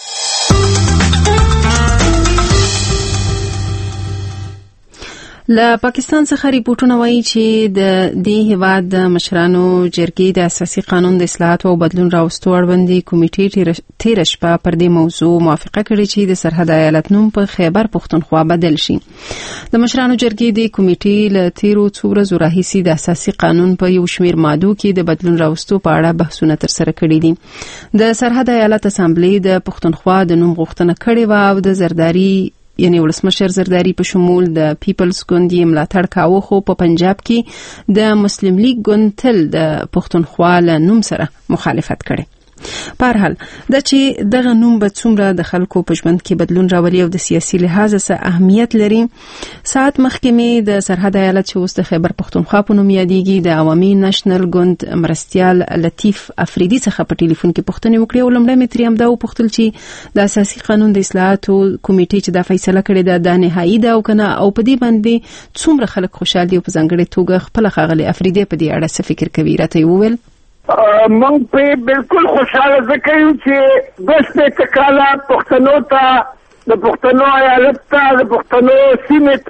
له پاکستان څخه ریپورتونه وایي چې د دې هیواد د مشرانو جرګې د اساسي قانون د اصلاحاتو او بدلون راوستو اړوندې کمیټې تېره شپه پر دې موضوع موافقه کړې چې د سرحد ایالت نوم په خیبر پښتونخوا بدل شي. د مشرانو جرګې د کمیټې له تیرو څو ورځو راهیسې د اساسي قانون په یو شمېر مادو کې د بدلون راوستو په اړه بحثونه ترسره کړي دي. د سرحد ایالت اسامبلې د پښتونخوا د نوم غوښتنه کړې وه او د زرداری یعنی ولسمشر زرداری په شمول د پیپلز ګوند یې ملاتړ کاوه، خو په پنجاب کې د مسلم لیگ ګوند تل د پښتونخوا له نوم سره مخالفت کړي. په هر حال دا چې دغه نوم به څومره د خلکو په ژوند کې بدلون راولي او د سیاسي لحاظ څخه اهمیت لري. ساعت مخکې مې د سرحد ایالت چې اوس د خیبر پښتونخوا په نوم یادېږي د عوامي نېشنل ګوند مرستیال لطیف افریدي څخه په ټلیفون کې پوښتنې وکړې او لومړی مې ترې همدا وپوښتل چې د اساسي قانون د اصلاحاتو کمیټې چې دا فیصله کړې ده دا نهایي ده او کنه او په دې باندې څومره خلک خوشحال دي او په ځانګړې توګه خپل ښاغلي افریدي په دې اړه څه فکر کوي راته وویل. موږ په بالکل خوشاله ځکه یو چې دوه شپېته کاله پښتنو ته د پښتنو ایالت ته د پښتنو سیمې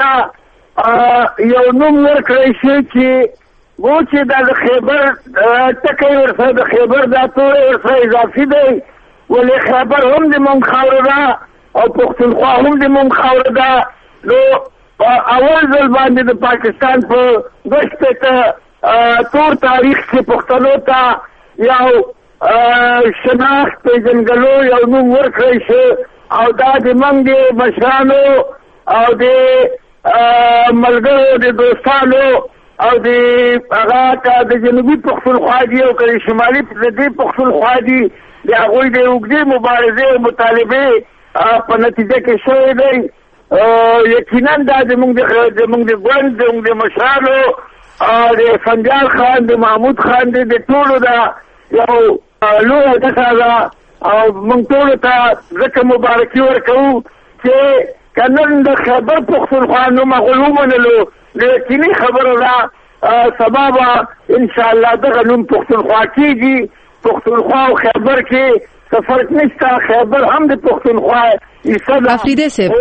ته یو نوم ورکړی شي چې و چې دا د خیبر ټکی ورسره د خیبر دا توری ورسره اضافي دی، ولې خیبر هم د موږ خاوره ده او پښتونخوا هم د موږ خاوره ده. نو اول ځل باندې د پاکستان په دوه شپېته تور تاریخ کې پښتنو ته یو شناخت پیژندلو یو نوم ورکړی شي او دا د موږ د مشرانو او د ملګرو د دوستانو او د هغه که د جنوبي پښتونخوا دي او که د شمالي دې پښتونخوا دي د هغوی د اوږدې مبارزې او مطالبې په نتیجه کې شوی دی. یقینا دا زموږ د ګوند زموږ د مشرانو د سنجار خان د محمود خان د ټولو دا یو لویه ګټه ده او موږ ټولو ته ځکه مبارکي ورکوو چې که نن د خیبر پښتونخوا نوم هغوی ومنلو نو یقیني خبره ده سبا به انشاءالله دغه نوم پښتونخوا کېږي. پښتونخوا او خیبر کې څه فرق نشته، خیبر هم د پښتونخوا حصه ده. افریدی صاحب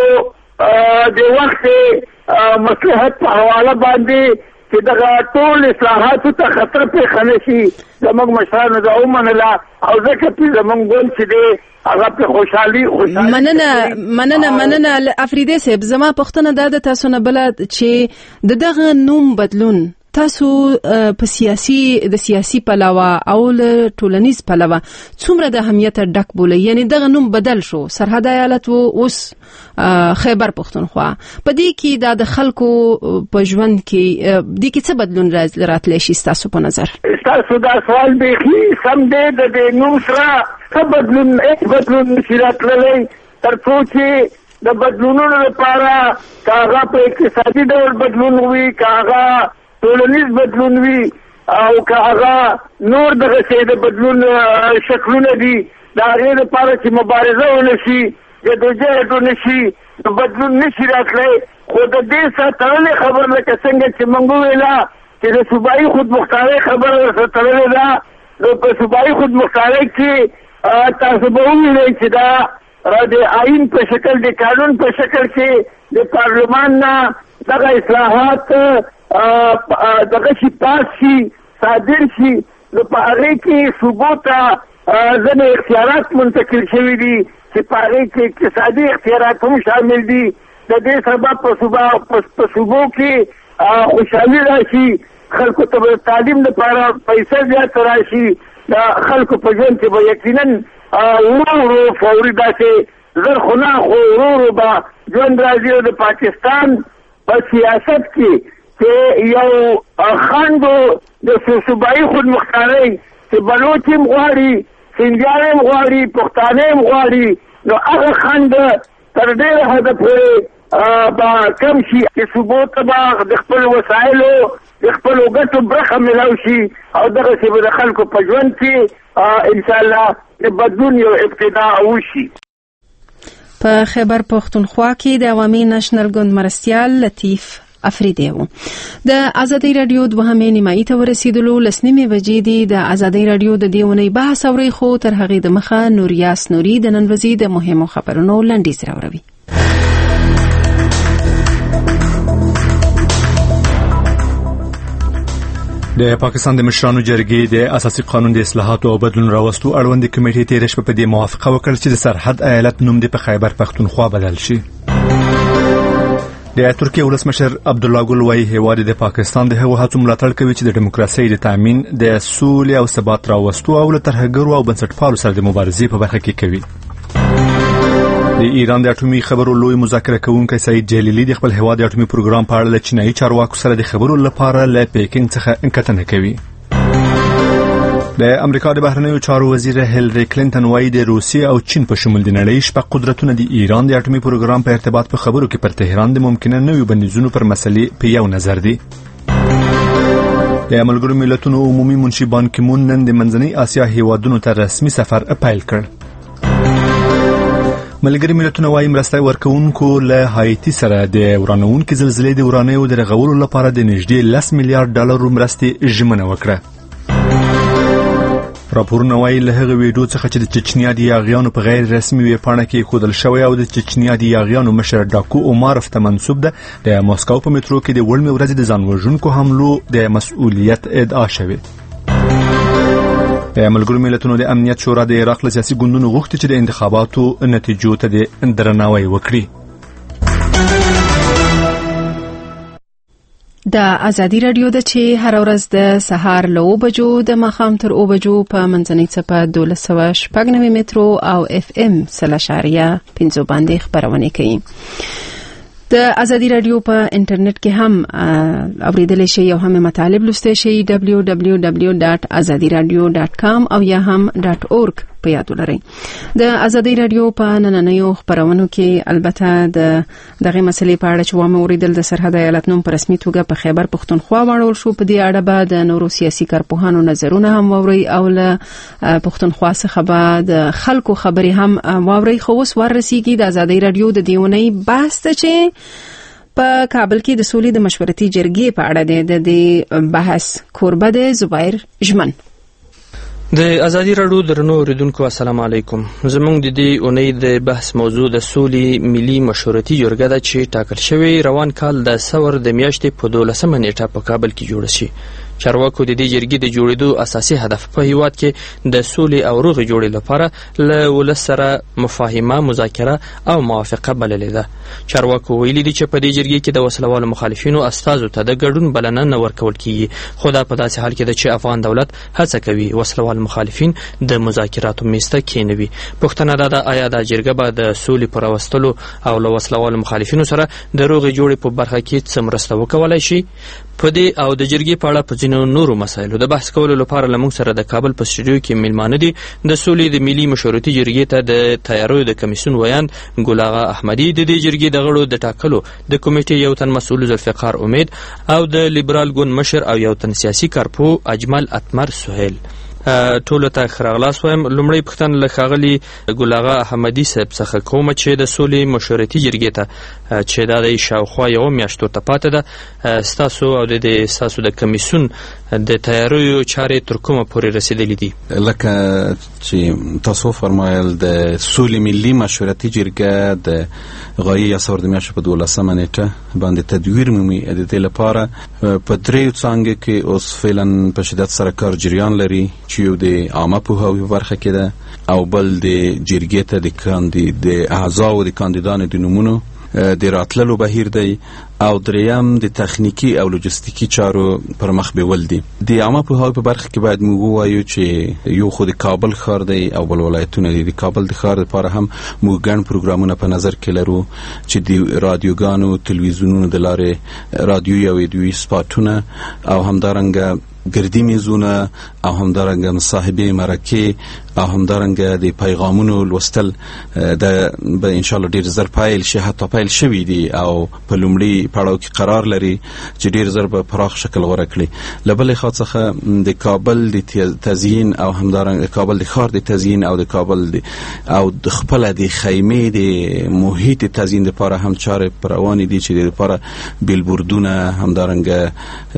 د وخت مصلحت په حواله باندې چې دغه ټول اصلاحاتو ته خطر پېښه نه شي زموږ مشرانو دا ومنله او ځکه پې زموږ ګوند چې دی هغه پې خوشحالي خوشحالي مننه مننه مننه افریدی صاحب. زما پوښتنه دا ده تاسو نه بله چې د دغه نوم بدلون تاسو په سیاسي د سیاسي پلوه او له ټولنیز پلوه څومره د اهمیت ډک بولي؟ یعنی دغه نوم بدل شو، سرحد ایالت و اوس خیبر پښتونخوا، په دې کې دا د خلکو په ژوند کې دې کې څه بدلون راتلی شي ستاسو په نظر؟ ستاسو دا سوال بیخي سم دی. د دې نوم سره څه بدلون هیڅ بدلون نشي راتللی تر څو چې د بدلونونو لپاره که هغه په اقتصادي ډول بدلون وي، که هغه ټولنیز بدلون وي او که هغه نور دغه شی د بدلون شکلونه دي، د هغې لپاره چې مبارزه ونه شي، جدوجهد ونه شي، نو بدلون نشي راتلی. خو د دې سره تړلې خبر لکه څنګه چې موږ وویله چې د صوبایي خودمختارۍ خبره ورسره تړلې ده، نو په صوبایي خودمختارۍ کې تاسو به ووینئ چې دا د آئین په شکل د قانون په شکل کې د پارلمان نه دغه اصلاحات دغه شي پاس شي صادر شي نو په هغې کې صوبو ته ځینې اختیارات منتقل شوي دي چې په هغې کې اقتصادي اختیارات هم شامل دي د دې سبب په صوبه په صوبو کې خوشحالي راشي خلکو ته به تعلیم لپاره پیسې زیاته راشي د خلکو په ژوند کې به یقینا ورو ورو فوري داسې زر خو نه خو ورو ورو به ژوند راځي او د پاکستان په سیاست کې چې یو خنډ د صوبایي خودمختارۍ چې بلوچ هم غواړي سندیان هم غواړي پښتانه هم غواړي نو هغه خنډ تر ډېره حده پورې به کم شي چې صوبو ته به د خپل وسایلو د خپلو ګټو برخه میلاو شي او دغسې به د خلکو په ژوند کې انشاءالله د بدلون یو ابتدا وشي. په خیبر پښتونخوا کې د عوامي نېشنل ګوند مرستیال لطیف افریدی و د ازادي رادیو دوهمې نیمایي ته ورسېدلو لسنیمې بجې دي د ازادي رادیو د دې اونۍ بحث اورئ خو تر هغې د مخه نوریاس نوري د نن ورځې د مهمو خبرونو لنډیز راوړوي. د پاکستان د مشرانو جرګې د اساسي قانون د اصلاحاتو او بدلون راوستو اړوندې کمیټې تېره شپه په دې موافقه وکړه چې د سرحد ایالت نوم د په خیبر پښتونخوا بدل شي. د ترکیه ولسمشر عبدالله ګل وايي هیواد د پاکستان د هغو هڅو ملاتړ کوي چې د دیموکراسۍ د تامین د سولې او ثبات راوستو او له ترهګرو او بنسټپالو سره د مبارزې په برخه کې کوي. د ایران د اټومي خبرو لوی مذاکره کوونکی سعید جلیلی د خپل هیواد د اټومي پروګرام په اړه له چینایي چارواکو سره د خبرو لپاره له پیکینګ څخه کتنه کوي. د امریکا د بهرنیو چارو وزیر هیلری کلینټن وايي د روسیې او چین په شمول د نړۍ شپږ قدرتونه د ایران د اټومي پروګرام په ارتباط په خبرو کې پر تهران د ممکنه نویو بندیزونو پر مسلې په یو نظر دي. د ملګرو ملتونو عمومي منشي بان کی مون نن د منځنۍ اسیا هیوادونو ته رسمي سفر پیل کړ. ملګري ملتونه وايي مرسته ورکوونکو له هایتی سره د ورانوونکو زلزلې د ورانیو د رغولو لپاره د نږدې لس میلیارډ ډالر مرستې ژمنه وکړه. راپورونه وايي له هغه ویډیو څخه چې د چچنیا د یاغیانو په غیر رسمي ویبپاڼه کې ښودل شوی او د چچنیا د یاغیانو مشر ډاکو عماروف ته منسوب ده د ماسکو په مترو کې د وړمې ورځې د ځان وژونکو حملو د مسؤلیت ادعا شوې. د ملګرو ملتونو د امنیت شورا د عراق له سیاسي ګوندونو غوښتي چې د انتخاباتو نتیجو ته د درناوی وکړي. د ازادي رادیو د چې هر ورځ د سهار له اوه بجو د ماښام تر اوه بجو په منځنۍ څپه دولس سوه شپږ نوي مترو او اف ام سل اشاریه پنځه باندې خپرونه کوي. د ازادي رادیو په انټرنیټ کې هم اوریدل شي او هم مطالب لوستل شي دبلیو دبلیو دبلیو ډاټ ازادي رادیو ډاټ کام او یا هم ډاټ اورګ په یاد ولرئ. د ازادي رادیو په نننیو خبرونو کې البته د دغه مسلې په اړه چې وامه اوریدل د سرحد ایالت نوم په رسمي توګه په خیبر پښتونخوا واړول شو. په دې اړه به د نورو سیاسي کارپوهانو نظرونه هم واورئ او له پښتونخوا څخه به د خلکو خبرې هم واورئ. خو اوس ورسیږي د ازادي رادیو د دیونی بحث ته چې په کابل کې د سولې د مشورتي جرګې په اړه د بحث کوربه د زبیر ژمن. د ازادي رادیو درنو اوریدونکو السلام علیکم. زموږ د دې اونۍ د بحث موضوع د سولې ملي مشورتي جرګه ده چې ټاکل شوی روان کال د سور د میاشتې په دولسمه نیټه په کابل کې جوړ شي. چارواکو د دې جرګې د جوړېدو اساسي هدف په هیواد کې د سولې او روغې جوړې لپاره له ولس سره مفاهمه مذاکره او موافقه بللې ده. چارواکو ویلي دي چې په دې جرګې کې د وسلوالو مخالفینو استازو ته د ګډون بلنه نه ورکول کیږي. خو دا په داسې حال کې ده چې افغان دولت هڅه کوي وسلوال مخالفین د مذاکراتو میز ته کېنوي. پوښتنه دا ده آیا دا جرګه به د سولې په راوستلو او له وسلوالو مخالفینو سره د روغې جوړې په برخه کې څه مرسته وکولای شي؟ په دې او د جرګې په اړه په ځینو نورو مسایلو د بحث کولو لپاره له موږ سره د کابل په سټوډیو کې میلمانه دي د سولې د ملي مشورتي جرګې ته د تیاریو د کمیسیون ویاند ګل اغا احمدي، د دې جرګې د غړو د ټاکلو د کمیټې یو تن مسؤل ذوالفقار امید او د لیبرال ګوند مشر او یو تن سیاسي کارپو اجمل اتمر سهیل. ټولو ته ښه راغلاست وایم. لومړی پوښتنه له ښاغلي ګل اغا احمدي صاحب څخه کومه چې د سولې مشورتي جرګې ته چې دا د شاوخوا یوه میاشت ورته پاتې ده، ستاسو او د ستاسو د کمیسیون د تیاریو چارې تر کومه پورې رسېدلې دي؟ لکه چې تاسو فرمایل د سولې ملي مشورتي جرګه د غایې یا څلور د میاشتې په دولسمه نیټه باندې تدویر مومي. د دې لپاره په دریو څانګو کې اوس فعلا په شدت سره کار جریان لري چې یو د عامه پوهاوي برخه کې ده او بل د جرګې ته د کاندید د اعضاو د کاندیدانو د نومونو د راتللو بهیر دی او دریم د تخنیکی او لوجستیکی چارو پر مخ بیول دي. د عامه پوهاوي په برخه کې باید موږ ووایو چې یو خو د کابل ښار دی او بل ولایتونه دي. د کابل د ښار لپاره هم موږ ګڼ پروګرامونه په نظر کې لرو چې د رادیوګانو تلویزیونونو د لارې رادیویي او ویډیویي سپاټونه او همدارنګه ګردی میزونه او همدارنګه مصاحبه مرکه او همدارنګه د پیغامونو لوستل د به ان شاء الله ډیر زر پایل شي، حتی پایل شوی دي او په لومړي پړاو کې قرار لري چې ډیر زر په پراخ شکل غوړه کړي. لبل خاصه د کابل د تزیین او همدارنګه کابل د ښار د تزیین او د کابل د او د خپل د خیمه د محیط تزیین لپاره هم چارې روانې دي چې لپاره بیلبوردونه همدارنګه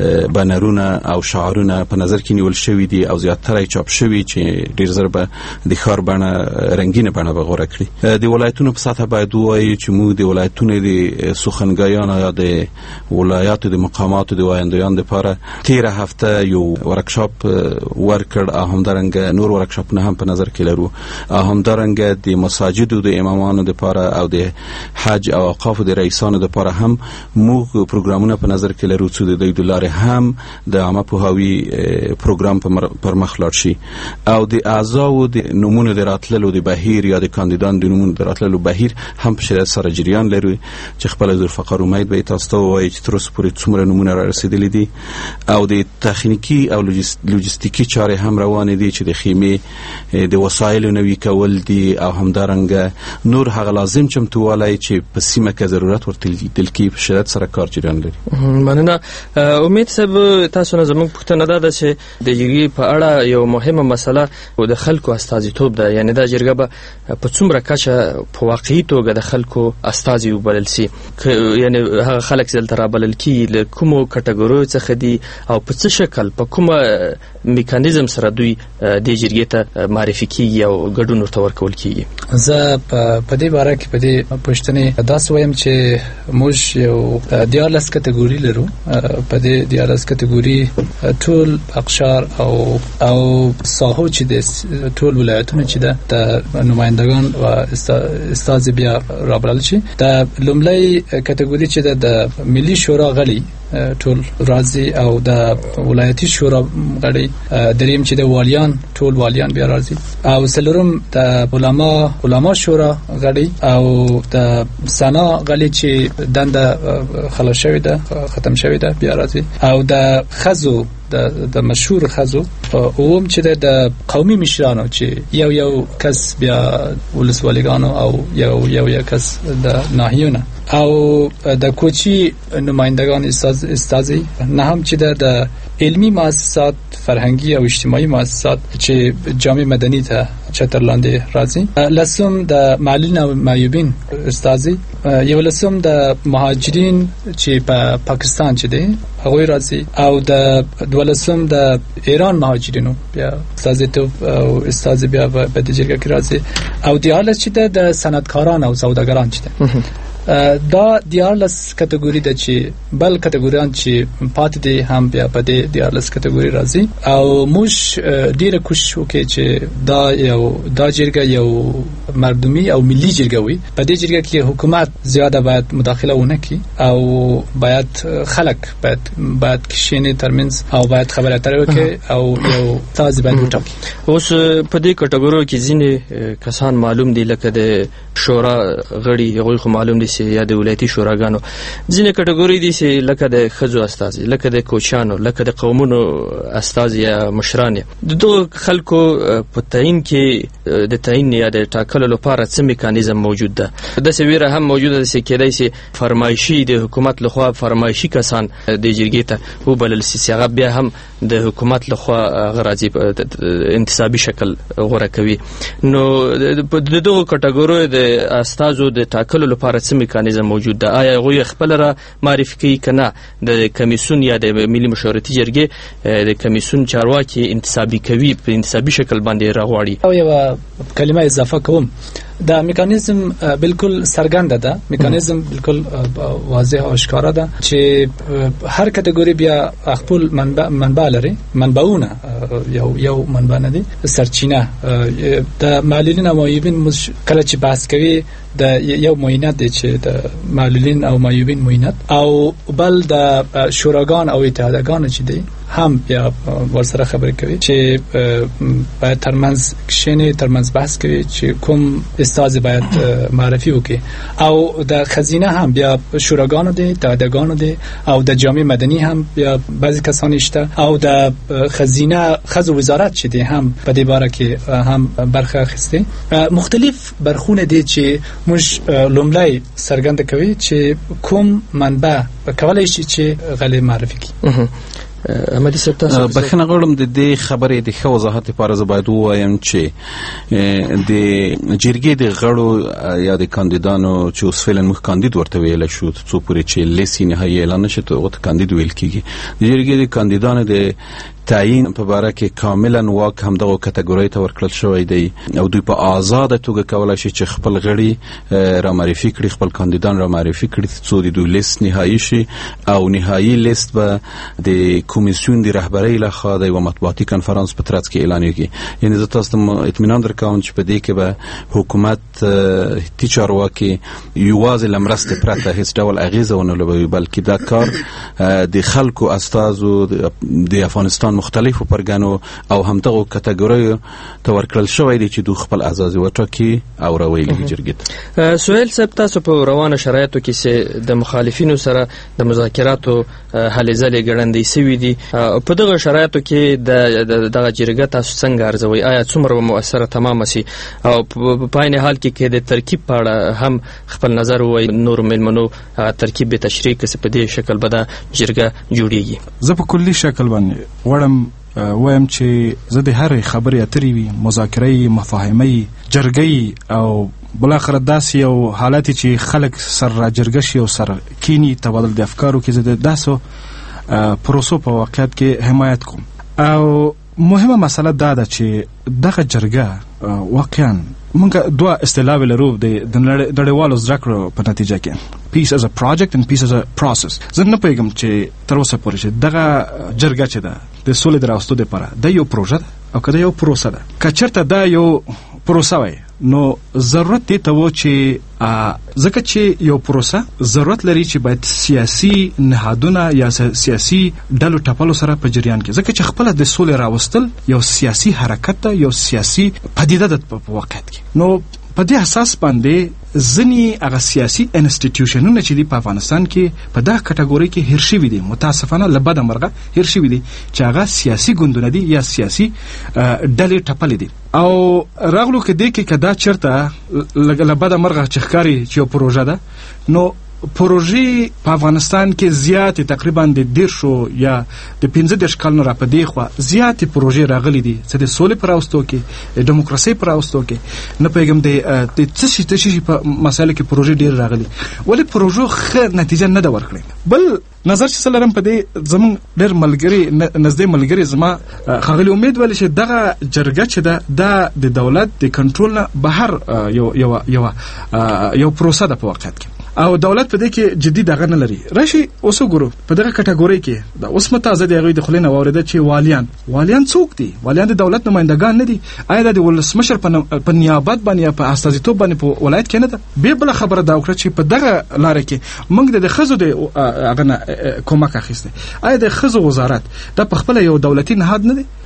بنرونه او شعارونه په نظر کې نیول شوی دي او زیاتره چاپ شوی چې ډیر زر به د ښار بڼه رنگینه بڼه به غوره کړي. د ولایتونو په سطح باید ووایو چې موږ د ولایتونو د سخنګایانو یا د ولایاتو د مقاماتو د وایندویانو لپاره تیره هفته یو ورکشاپ ورکړ او همدارنګه نور ورکشاپونه هم په نظر کې لرو او همدارنګه د مساجدو د امامانو لپاره او د حج او اوقافو د رئیسانو لپاره هم موږ پروګرامونه په نظر کې لرو چې د دوی د لارې هم د عامه پوهاوي پروګرام پر مخ لاړ شي او د اعضاو د نومونو د راتللو د بهیر یا د کاندیدانو د نومونو د راتللو بهیر هم په شدت سره جریان لري چې خپل ذوالفقار امید به تاسو ته وایي چې تر اوسه پورې څومره نومونه را رسیدلي دي او د تخنیکی او لوجستیکی چارې هم روانې دي چې د خیمې د وسایلو نوي کول دي او همدارنګه نور هغه لازم چمتووالی چې په سیمه کې ضرورت ورته لیدل کېږي په شدت سره کار جریان لري. مننه. امید صاحب، تاسو نه زموږ پوښتنه دا ده چې د جرګې په اړه یو مهمه مسله د خلکو استازیتوب ده، یعنی دا جرګه به په څومره کچه په واقعي توګه د خلکو استازي وبلل شي، یعنی هغه خلک چې دلته رابلل کېږي له کومو کټګوریو څخه دي او په څه شکل په کومه میکانیزم سره دوی د جرګې ته معرفي کېږي او ګډون ورته ورکول کېږي. زه په دې باره کې په دې پوښتنې داسې وایم چې موږ یو دیارلس کټګوري لرو. په دې دیارلس کټګوري ټول اقشار او او ساحو چې د ټول ولایتونو چې د نمائندگان و استازي بیا رابلل شي. د لومړی کټګوري چې د ملي شورا غړي ټول راځي او د ولایتي شورا غړي، دریم چې د والیان ټول والیان بیا راځي او څلورم د علما علما شورا غړي او د سنا غړي چې دنده خلاص شوی ده ختم شوی ده بیا راځي او د خزو د مشهور خزو اوم چې د قومي مشرانو چې یو یو کس بیا ولسوالیګانو او یو یو یو کس د ناحیونه او د کوچی نمائندگان استاز استازي نه هم چې د علمی مؤسسات فرهنګي او اجتماعي مؤسسات چې جامعه مدني ته چترلاندې راځي. لسم د معلولین او معیوبین استازي، یو لسم د مهاجرین چې په پاکستان چې دي هغوی راځي او د دولسم د ایران مهاجرینو بیا استازي ته او استازي بیا په دې جرګه کې راځي او د حالت چې د صنعتکاران او سوداګران چې دا دیارلس کټګوري د چې بل کټګوریان چې پات دي هم بیا په دې دیارلس کټګوري راځي او موږ ډیره کوشش وکړو چې دا یو دا جرګه یو مردمي او ملي جرګه وي. په دې جرګه کې حکومت زیاده باید مداخله ونه کړي او باید خلک باید باید کښینې ترمنځ او باید خبره اترې وکړي او یو تازه باید وټاکي. اوس په دې کټګوریو کې ځینې کسان معلوم دي لکه د شورا غړي، هغوی خو معلوم دي داسې یا د ولایتي شوراګانو ځینې کټګوري دي چې لکه د ښځو استازي، لکه د کوچیانو، لکه د قومونو استازي یا مشران. د دغو خلکو په تعیین کې د تعیین یا د ټاکلو لپاره څه میکانیزم موجود ده؟ داسې ویره هم موجوده ده چې کېدای شي فرمایشي د حکومت لخوا فرمایشي کسان د جرګې ته وبلل شي چې هغه بیا هم د حکومت لخوا هغه راځي په انتصابي شکل غوره کوي. نو د دغو کټګوریو د استازو د ټاکلو لپاره څه میکانیزم موجود ده؟ آیا هغوی خپله را معرفي کوي که نه د کمیسیون یا د ملي مشورتي جرګې د کمیسیون چارواکي انتصابي کوي، په انتصابي شکل باندې راغواړي؟ او یو کلمه اضافه کوم، دا میکانیزم بالکل څرګنده ده، میکانیزم بالکل واضح او ښکاره ده چې هر کټګوري بیا خپل منبع منبع لري، منبعونه یو یو منبع نه دي، سرچینه د معلولین او معیوبین. کله چې بحث کوي د یو معینات دی چې د معلولین او معیوبین معینات، او بل د شوراګان او اتحادګان چې دی هم بیا ورسره خبرې کوي چې باید ترمنځ کښیني، ترمنځ بحث کوي چې کوم استازي باید معرفي وکړي. او د خزینه هم بیا شوراګانو دی، اتحادګانو دی، او د جامعه مدني هم بیا بعضی کسانی شته، او د خزینه خز وزارت چې دی هم په دې باره کې هم برخه اخیسته. مختلف برخونه دي چې موږ لومړی څرګنده کوي چې کوم منبع کولای شي چې غلې معرفي کړي. احمدي صاحب تاسو بخښنه غواړم د دې خبرې د ښه وضاحت لپاره زه باید ووایم چې د جرګې د غړو یا د کاندیدانو چې اوس فعلا موږ کاندید ورته ویلی شو څو پورې چې لیست نهایي اعلان نه شي هغو ته کاندید ویل کېږي. د جرګې د کاندیدانو د تعیین په باره کې کاملا واک همدغو کټګوریو ته ورکړل شوی دی او دوی په آزاده توګه کولی شي چې خپل غړي را معرفي کړي، خپل کاندیدان را معرفي کړي څو د دوی لیست نهایي شي، او نهایي لیست به د کمیسیون د رهبرۍ لخوا د یوه مطبوعاتي کنفرانس په ترڅ کې اعلانیږي. یعنې زه تاسو ته اطمینان درکوم چې په دې کې به حکومت تی چارواکي یوازې له مرستې پرته هیڅ ډول اغیزه ونه لري، بلکې دا کار د خلکو استازو د افغانستان مختلفو پرګنو او همدغو کټګوریو ته ورکړل شوی دی چې دوی خپل استازي وټاکي او راویلي جرګې ته. سهیل صاحب، تاسو په روانه شرایطو کې چې د مخالفینو سره د مذاکراتو هلې ځلې ګړندۍ سوي دي، په دغه شرایطو کې د دغه جرګه تاسو څنګه ارزوئ؟ آیا څومره مؤثره تمامه سي؟ او په عین حال کې کې د ترکیب په اړه هم خپل نظر ووایي، نور مېلمنو ترکیب به تشریح کړي په دې شکل به دا جرګه جوړیږي؟ زه په کلي شکل باندې وړم وایم چې زه د هرې خبرې اترې وي، مذاکرې، مفاهمې، جرګې او بلاخره داسې یو حالت چې خلک سر را جرګه شي او سر کینی تبادل د افکارو کې زه د داسو پروسو په واقعیت کې حمایت کوم. او مهمه مسله دا ده چې دغه جرګه واقعا موږ دوه اصطلاحې لرو د نړیوالو زده کړو په نتیجه کې، پیس از ا پروجیکټ and پیس از ا پروسس. زه نه پوهیږم چې تر اوسه پورې چې دغه جرګه چې ده د سولې د راوستو لپاره دا یو پروژه ده او که دا یو پروسه ده. که چېرته دا یو پروسه وای نو ضرورت دی ته و چې ځکه چې یو پروسه ضرورت لري چې باید سیاسي نهادونه یا سیاسي ډلو ټپلو سره په جریان کې، ځکه چې خپل د سولې راوستل یو سیاسي حرکت ده، یو سیاسي پدیده ده په واقعیت کې. نو په دې اساس باندې ځینې هغه سیاسي انسټیټیوشنونه چې دي په افغانستان کې په دغه کټګورۍ کې هیر شوي دي، متاسفانه له بده مرغه هیر شوي دي چې هغه سیاسي ګوندونه دي یا سیاسي ډلې ټپلې دي. او راغلو کې دی کې که دا چېرته له بده مرغه چې ښکاري چې یو پروژه ده، نو پروژې په افغانستان کې زیاتې تقریبا د دیرشو یا د پنځه دېرش کلونو را په دې خوا زیاتې پروژې راغلي دي چې د سولې په راوستو کې، د ډیموکراسۍ په راوستو کې. نه پوهېږم د څه شي څه شي په مسایلو کې پروژې ډېرې راغلي، ولې پروژو ښه نتیجه نه ده ورکړې. بل نظر چې لرم په دې زموږ ډېر ملګري نږدې ملګري زما ښاغلي امید ولې چې دغه جرګه چې ده دا د دولت د کنټرول نه بهر یو یو یو یو پروسه ده په واقعیت کې، او دولت په دې کې جدي دغه نه لري. راشي اوس وګورو په دغه کټګورۍ کې دا اوس متازه دی هغوی د خولې نه واورېده چې والیان والیان څوک دي؟ والیان د دولت نمایندګان نه دي. آیا دا د ولسمشر په نیابت باندې یا په استازیتوب باندې په ولایت کې نه ده؟ بیا بله خبره دا وکړه چې په دغه لاره کې موږ د ښځو د هغه نه کومک اخیستی. آیا د ښځو وزارت دا په خپله یو دولتي نهاد نه دی؟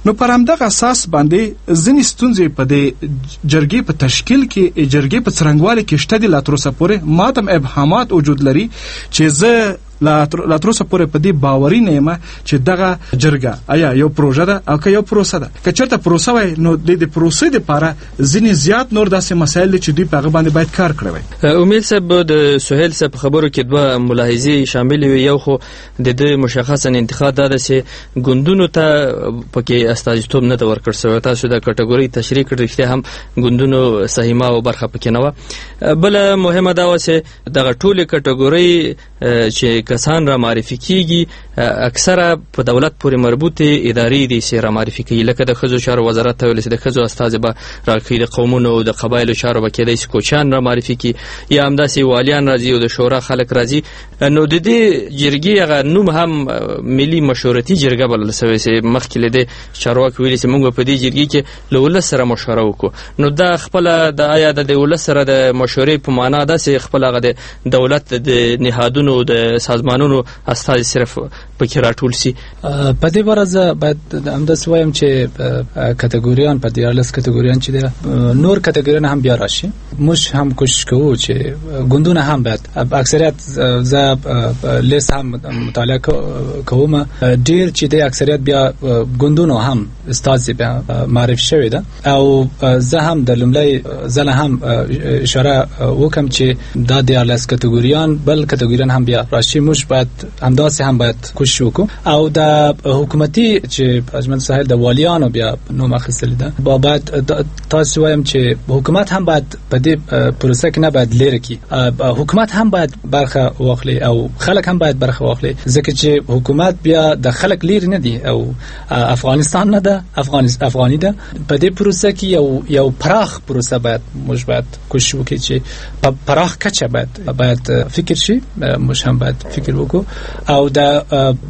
نو پر همدغه اساس باندې ځینې ستونزې په دې جرګې په تشکیل کې جرګې په څرنګوالي کې شته دي. لا تر اوسه پورې ما ته ابهامات وجود لري چې زه لا تر اوسه پورې په دې باوري نه یم چې دغه جرګه آیا یو پروژه ده او که یو پروسه ده. که چېرته پروسه وای نو د دې پروسې دپاره ځینې زیات نور داسې مسایل دي چې دوی په هغه باندې باید کار کړی وای. امید صاحب د سهیل صاحب په خبرو کې دوه ملاحظې شاملې وي. یو خو د ده مشخصا انتقاد دا ده چې ګوندونو ته پکې استازیتوب نه ده ورکړل سوی. تاسو د کټګورۍ تشریح کړئ، رښتیا هم ګوندونو سهمه او برخه پکې نه وه. بله مهمه دا وه چې دغه ټولې کټګورۍ چې کسان را معرفي کیږي اکثره په دولت پورې مربوطې ادارې دي چې را معرفي کوي، لکه د ښځو چارو وزارت ته ویل چې د ښځو استازي به راکوي، د قومونو او د قبایلو چارو به کېدای شي کوچیان را معرفي کړي، یا همداسې والیان راځي او د شورا خلک راځي. نو د دې جرګې هغه نوم هم ملي مشورتي جرګه بلل سوی چې مخکې له دې چارواکو ویلي چې موږ به په دې جرګې کې له ولس سره مشوره وکړو. نو دا خپله د آیا د ولس سره د مشورې په معنا ده چې خپل هغه د دولت د نهادونو د سازمانونو استازي صرف پکې راټول سي؟ په دې باره زه باید همداسې وایم چې کټګوریان په دیارلس کټګوریان چې ده نور کټګوریان هم بیا راشي. موږ هم کوشش کوو چې ګوندونه هم باید اکثریت زه لیست هم مطالعه کوم ډیر چې د اکثریت بیا ګوندونو هم استازي بیا معرفي شوی ده او زه هم د لومړی ځل هم اشاره وکم چې دا دیارلس کټګوریان بل کټګوریان هم بیا راشي. موږ باید همداسې هم باید کوشش وکړو او د حکومتي چې اجمل ساحل د والیانو بیا نوم اخیستل ده با باید تاسو وایم چې حکومت هم باید په دې پروسه کې نه باید لري کی حکومت هم باید برخه واخلي او خلک هم باید برخه واخلي، ځکه چې حکومت بیا د خلک لري نه دی او افغانستان نه ده، افغانستان افغاني ده. په دې پروسه کې یو یو پراخ پروسه باید موږ باید کوشش وکړو چې په پراخ کچه باید باید فکر شي. موږ هم باید فکر وکړو او د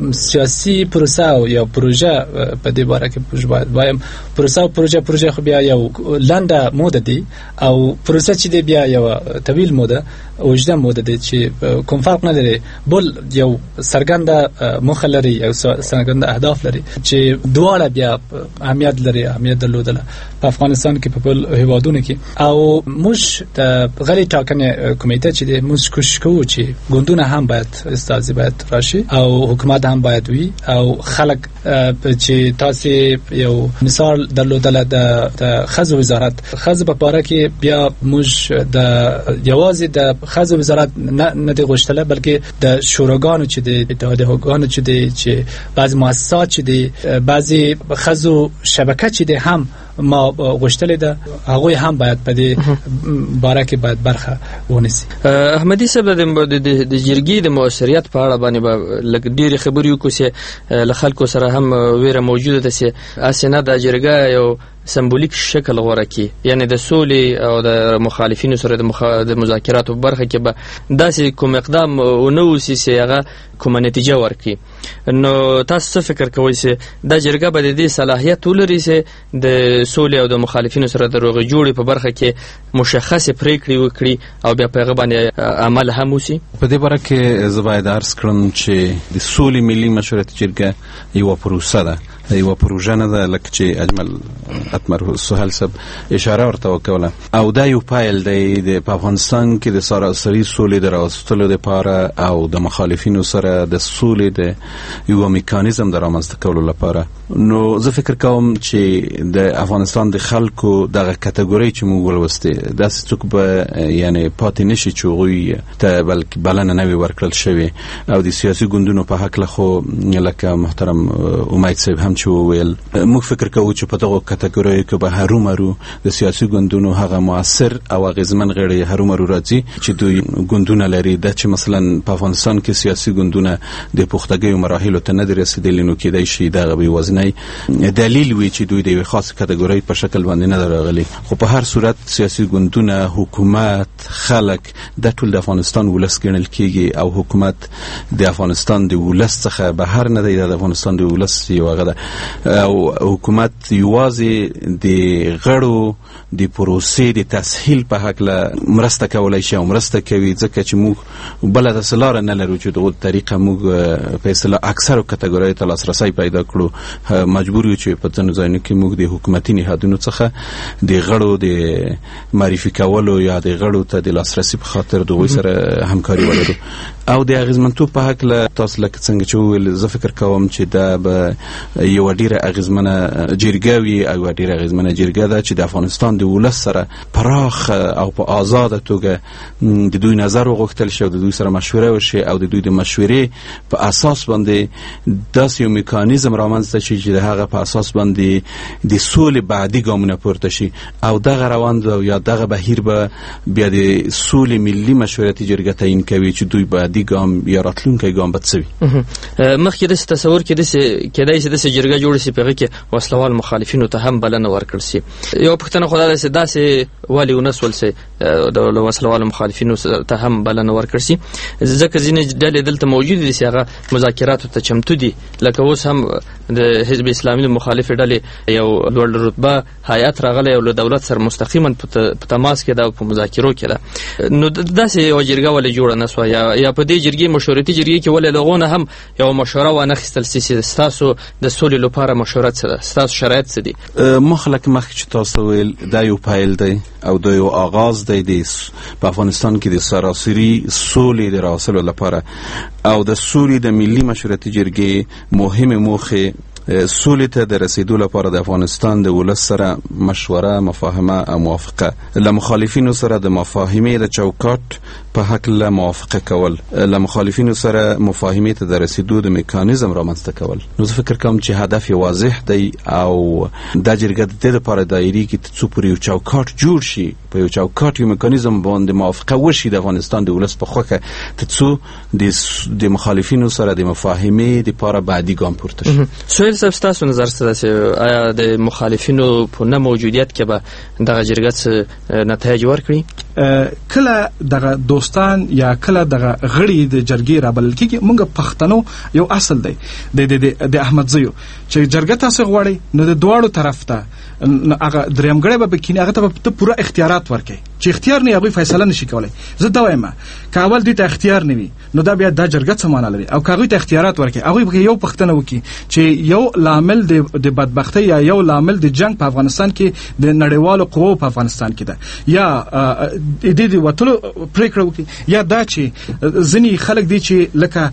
سیاسي پروسه او یا پروژه په دې باره کې موږ باید وایم پروسه او پروژه پروژه خو بیا یو لنډه موده دی او پروسه چې دی بیا یو طویل موده اوږده موده دی چې کوم فرق نه لري، بل یو سرګنده موخه لري او سرګنده اهداف لري چې دواړه بیا اهمیت لري، اهمیت درلودله په افغانستان کې په بل هیوادونو کې. او موږ د غړي ټاکنې کمیټه چې دی موږ کوشش کوو چې ګوندونه هم باید استازي باید راشي او حکومت هم باید وي او خلک چې تاسو یو مثال درلودله د ښځو وزارت ښځو په اړه کې بیا موږ د یوازې د ښځو وزارت نه دی غوښتله بلکې د شوراګانو چې د اتحادیه‌ګانو چې د چې بعض مؤسسات چې د بعضی ښځو شبکه چې د هم ما غوښتلې ده هغه هم باید په دې باره کې باید برخه ونیسي. احمدي صاحب د جرګې د موثریت په اړه باندې به لږ ډېرې خبرې وکړو چې له خلکو سره هم ویره موجوده ده چې اسنه د جرګه یو سمبولیک شکل غوره کی، یعنی د سولې او د مخالفینو سره د مخ... د مذاکراتو برخه کې به داسې کوم اقدام ونوسي چې هغه کومه نتیجه ورکړي. نو تاسو څه فکر کوئ چې دا جرګه به د دې صلاحیت ولري چې د سولې او د مخالفینو سره د روغې جوړې په برخه کې مشخصه پریکړې وکړي او بیا په هغه باندې عمل هم وشي؟ په دې باره کې زه باید عرض کړم چې د سولې ملي مشورتي جرګه یوه پروسه ده، یوه پروژه نه ده لکه چې اجمل اتمر سهیل صاحب اشاره ورته وکوله او دا یو پایل دی د په افغانستان کې د سراسري سولې د راوستلو لپاره او د مخالفینو سره د سولې د یو میکانیزم د رامنځته کولو لپاره. نو زه فکر کوم چې د افغانستان د خلکو دغه کټګورۍ چې موږ ولوستې داسې څوک به یعنی پاتې نشي چې هغوی ته بلکې بلنه نه وي ورکړل شوې او د سیاسي ګوندونو په هکله خو لکه محترم امید صاحب هم چې وویل موږ فکر کوو چې په دغو کټګوریو کې به هرومرو د سیاسي ګوندونو هغه مؤثر او اغیزمن غړي هرومرو راځي چې دوی ګوندونه لري. دا چې مثلا په افغانستان کې سیاسي ګوندونه د پختګۍ مراحلو ته نه دي رسیدلي نو کېدای شي دغه بې وزنۍ دلیل وي چې دوی د یوې خاصې کټګورۍ په شکل باندې نه راغلي. خو په هر صورت سیاسي ګوندونه، حکومت، خلک دا ټول د افغانستان ولس ګڼل کېږي او حکومت د افغانستان د ولس څخه بهر نه دی، د افغانستان د ولس یو هغه ده او حکومت یوازې د غړو د پروسې د تسهیل په هکله مرسته کولی شي او مرسته کوي، ځکه چې موږ بله داسې لاره نه لرو چې دغه طریقه موږ په اصطلاح اکثرو کټګوریو ته لاسرسی پیدا کړو. مجبور یو چې په ځینو ځایونو کې موږ د حکومتي نهادونو څخه د غړو د معرفي کولو یا د غړو ته د لاسرسي په خاطر د هغوی سره همکاري ولرو. او د اغیزمنتوب په هکله تاسو لکه څنګه چې وویل، زه فکر کوم چې دا به یوه ډېره اغیزمنه جرګه وي او یوه ډېره اغیزمنه جرګه ده چې د افغانستان د ولس سره پراخ او په آزاده توګه د دوی نظر وغوښتل شي او د دوی سره مشوره وشي او د دوی د مشورې په اساس باندې داسې یو میکانیزم رامنځته شي چې د هغه په اساس باندې د سولې بعدي ګامونه پورته شي او دغه روند او یا دغه بهیر به بیا د سولې ملي مشورتي جرګه تعیین کوي چې دوی بعدي ګام یا راتلونکی ګام به څه وي. مخکې داسې تصور کېدای کېدای چې داسې جرګه جوړه شي په هغې کې وسلوال مخالفینو ته هم بلنه ورکړل شي. یوه پوښتنه خو دا ده چې داسې ولې ونه سول چې د وسلوالو مخالفینو ته هم بلنه ورکړل شي، ځکه ځینې ډلې دلته موجودې دي چې هغه مذاکراتو ته چمتو دي، لکه اوس هم د حزب اسلامي د مخالفې ډلې یو لوړ رتبه هیئت راغلی او له دولت سره مستقیما په تماس کې ده او په مذاکرو کې ده. نو داسې یوه جرګه ولې جوړه نه سوه یا په دې جرګې مشورتي جرګې کې ولې د هغو نه هم یوه مشوره وانخیستل سي چې ستاسو د سولې لپاره مشوره څه ده، ستاسو شرایط څه دي؟ مخلک مخکې چې تاسو ویل دا یو پیل دی او دا یو آغاز دی د په افغانستان کې د سراسري سولې د راوستلو لپاره او د سولې د ملي مشورتي جرګې مهمې موخې سولې ته د رسیدو لپاره د افغانستان د ولس سره مشوره، مفاهمه او موافقه، له مخالفینو سره د مفاهمې د چوکاټ په هکله موافقه کول، له مخالفینو سره مفاهمې ته د رسیدو د میکانیزم رامنځته کول. نو زه فکر کوم چې هدف واضح دی او دا جرګه د دې لپاره دایري کې څو پورې یو چوکاټ جوړ شي، په یو چوکاټ یو میکانیزم باندې موافقه وشي د افغانستان د ولس په خوښه تر څو د مخالفینو سره د مفاهمې لپاره بعدي ګام پورته شي. سهیل صاحب، ستاسو نظر څه ده چې آیا د مخالفینو په نه موجودیت کې به دغه جرګه څه نتایج ورکړي؟ کله دغه دوستان یا کله دغه غړي د جرګې رابلل کېږي، موږ پښتنو یو اصل دی د د احمد زیو چې جرګه تاسو غواړئ نو د دواړو طرف ته هغه درېمګړی به کینی، هغه ته به پوره اختیارات ورکړي چې اختیار نه هغوی فیصله نشي کولی. زه دا وایم که اول دوی ته اختیار نه وي نو دا بیا دا جرګه څه معنا لري، او که هغوی ته اختیارات ورکړي هغوی به یو پوښتنه وکړي چې یو لامل د بدبختۍ یا یو لامل د جنگ په افغانستان کې د نړیوالو قواو په افغانستان کې ده، یا د دې وتلو پریکړه وکړي، یا دا چې ځینې خلک دي چې لکه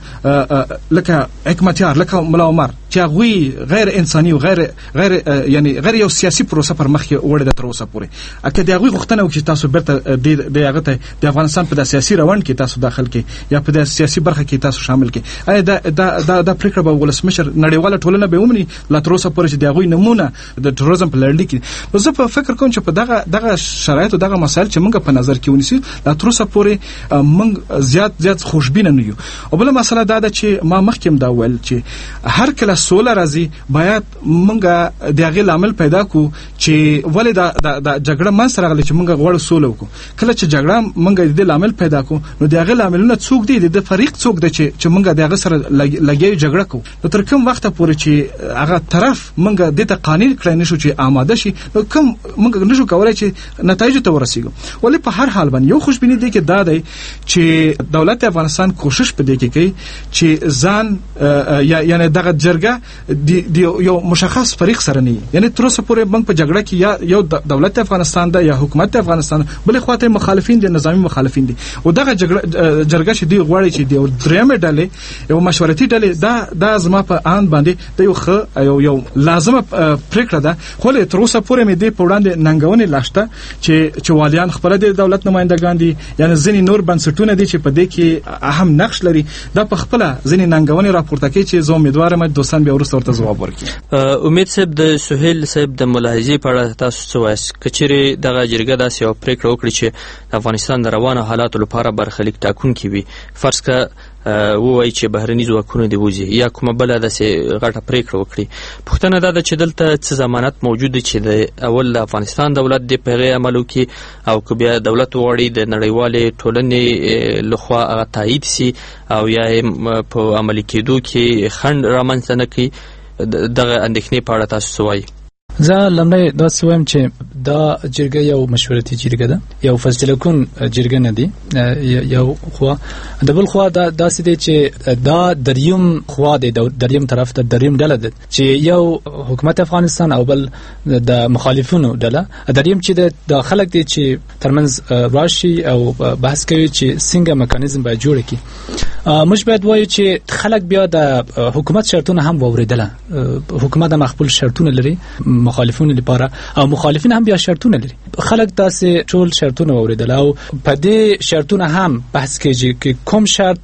لکه حکمتیار لکه ملا عمر چې هغوی غیر انساني او غیر غیر یعنی غیر یو سیاسي پروسه پر مخ کې وړي ده تر اوسه پورې. اکه د هغوی غوښتنه وکړي تاسو بیرته د هغه ته د افغانستان په سیاسي روند کې تاسو داخل کې یا په د سیاسي برخه کې تاسو شامل کې، آیا دا دا دا پریکړه به ولسمشر نړیواله ټولنه به ومني لا تر اوسه پورې چې د هغوی نمونه د تروریزم په لړۍ کې؟ نو زه په فکر کوم چې په دغه دغه شرایط او دغه مسایل چې موږ په نظر کې ونیسو لا تر اوسه پورې موږ زیات زیات خوشبینه نه یو. او بل مسله دا ده چې ما مخکې دا ویل چې هر کله سوله راځي باید موږ د هغې لامل پیدا کړو چې ولې دا د جګړه منځته راغلې چې موږ غواړو سوله وکړو. کله چې جګړه موږ د دې لامل پیدا کړو نو د هغې لاملونه څوک دي، د فریق څوک دی چې چې موږ د هغه سره لګیا جګړه کوو. نو تر کوم وخته پورې چې هغه طرف موږ دې ته قانع کړی نشو چې آماده شي، نو کوم موږ نشو کولی چې نتایجو ته ورسیږو. ولې په هر حال باندې یو خوشبیني دی کې دا دی چې دولت افغانستان کوشش په دې کې کوي چې ځان یا یعنی دغه جرګه د یو مشخص فریق سره نه، یعنی تر اوسه پورې موږ په جګړه کې یا یو دولت افغانستان ده یا حکومت افغانستان، بلې خواته مخالفین دي، نظامی مخالفین دي. او دغه جرګه چې دی غواړي چې دی درېمه ډلې یو مشورتي ډلې دا دا زما په آن باندې د یو ښه یو یو لازمه پریکړه ده. خو تر اوسه پورې مې دې په وړاندې ننګونې لاشته چې چې والیان خپله د دولت نمایندګان دي، یعنی ځینې نور بنسټونه دي چې په دې کې اهم نقش لري، دا په خپله ځینې ننګونې راپورته کوي چې زه امیدوارم دوستان بیا وروسته ورته ځواب ورکړي. امید صاحب، د سهیل صاحب د ملاحظې په اړه تاسو څه وایاست؟ که چیرې دغه جرګه داسې یوه پریکړه وکړي چې د افغانستان د روانو حالاتو لپاره برخلیک ټاکونکي وي، فرض که ووایي چې بهرني ځواکونه دې وځي یا کومه بله داسې غټه پریکړه وکړي، پوښتنه دا ده چې دلته څه ضمانت موجود دی چې د اول د افغانستان دولت دې په هغې عمل وکړي، او که بیا دولت وغواړي د نړیوالې ټولنې لخوا هغه تایید سي او یا یې په عملي کېدو کې خنډ رامنځته نه کړي، دغه اندېښنې په اړه تاسو څه وایي؟ زه لمړی دا څه وایم چې دا جرګه یو مشورتي جرګه ده، یو فیصله کون جرګه نه دی. یو خوا د بل خوا دا داسې دی چې دا دریم خوا دی، دریم طرف ته دریم ډله ده چې یو حکومت افغانستان او بل د مخالفونو ډله. دریم چې د خلک دی چې ترمنځ راشي او بحث کوي چې څنګه میکانیزم باید جوړ کړي. موږ باید وایو چې خلک بیا د حکومت شرطونه هم واوریدله. حکومت هم خپل شرطونه لري، مخالفون لپاره او مخالفین هم بیا شرطونه لري. خلک تاسې ټول شرطونه واوریدل او په دې شرطونه هم بحث کوي چې کوم شرط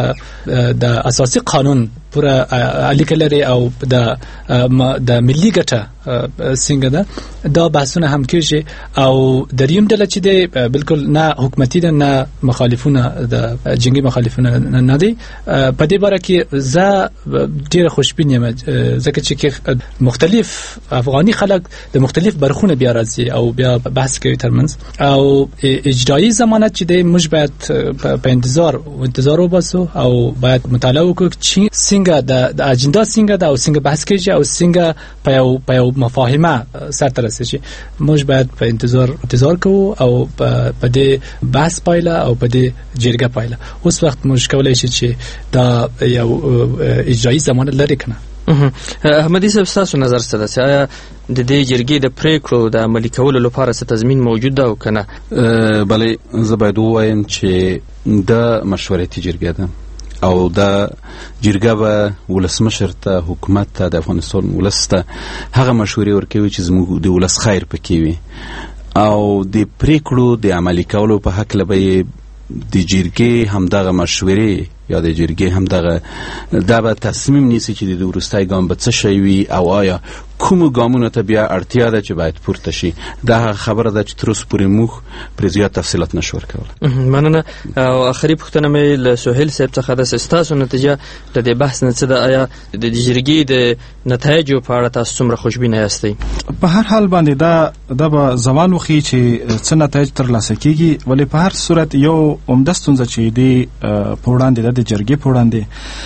د اساسي قانون پورا اړیکه لري او د د ملي ګټه څنګه ده، دا بحثونه هم کېږي. او دریم ډله چې دی بالکل نه حکومتي ده نه مخالفونه د جنگي مخالفونه نه دي. په دې باره کې زه ډېره خوشبین یم ځکه چې مختلف افغاني خلک د مختلف برخونه بیا راځي او بیا بحث کوي ترمنځ. او اجرایي ضمانت چې دی موږ باید په انتظار انتظار وباسو او باید مطالعه وکړو چې څنګه د اجندا څنګه ده او څنګه بحث کېږي او څنګه په یو په یو مفاهمه سرته رسېږي. موږ باید په انتظار انتظار کوو او په دې بحث پایله او په دې جرګه پایله. اوس وخت موږ کولای شو چې دا یو اجرایي ضمانت لري کنه. احمدي صاحب تاسو نظر څه ده؟ آیا د دې جرګې د پریکړو د عملي کولو لپاره څه تضمین موجود ده او کنه؟ بلې زه باید ووایم چې د مشورتي جرګه ده او دا جرګه به ولسمشر ته، حکومت ته، د افغانستان ولس ته هغه مشورې ورکوي چې زموږ د ولس خیر پکې وي او د پریکړو د عملي کولو په هکله به د جرګې همدغه مشورې یا د جرګې همدغه دا به تصمیم نیسي چې د وروستی ګام به څه شی وي او آیا کومو ګامونو ته بیا اړتیا ده چې باید پورته شي. دا هغه خبره ده چې تر اوسه پورې موږ پرې زیات تفصیلات نشو ورکولی. مننه. او آخري پوښتنه مې له سهیل صاحب څخه ده، ستاسو نتیجه د دې بحث نه څه ده؟ آیا د جرګې د نتایجو په اړه تاسو څومره خوشبینه یاستئ؟ په هر حال باندې دا دا به زمان وښیي چې څه نتایج ترلاسه کیږي، ولې په هر صورت یو عمده ستونزه چې دی په وړاندې ده د جرګې په وړاندې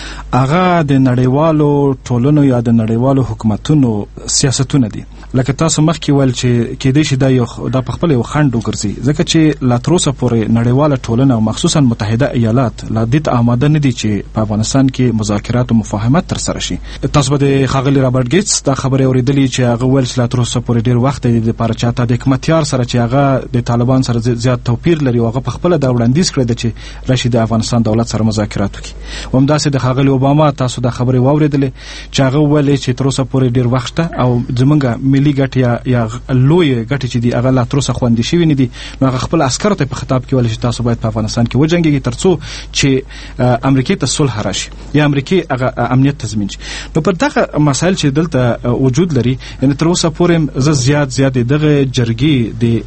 هغه د نړیوالو ټولنو یا د نړیوالو حکومتونو سیاستونه دي. لکه تاسو مخکې ویل چې کېدای شي دا یو دا په خپل یو خنډ وګرځي ځکه چې لا تر اوسه پورې نړیواله ټولنه او مخصوصا متحده ایالات لا دې ته آماده نه دي چې په افغانستان کې مذاکرات او مفاهمت ترسره شي. تاسو به د ښاغلي رابرټ ګیټس دا خبره اورېدلې چې هغه ویل چې لا تر اوسه پورې ډېر وخت دی لپاره چې حتی د حکمتیار سره چې هغه د طالبان سره زیات توپیر لري او هغه په خپله دا وړاندیز کړی دی چې راشي د افغانستان دولت سره مذاکرات وکړي. همداسې د ښاغلي اوباما تاسو دا خبرې واورېدلې چې هغه ویلې چې تر اوسه پورې ډېر وخت او زمونږ ملي ګټې یا یا لوی ګټې چې دي هغه لا تر اوسه خوندي شوي نه دي. نو هغه خپل عسکرو ته په خطاب کې ویل چې تاسو باید په افغانستان کې وجنګېږئ تر څو چې امریکې ته صلح راشي یا امریکې هغه امنیت تضمین شي. نو پر دغه مسایل چې دلته وجود لري یعنې تر اوسه پورې زه زیات زیات دغه جرګې د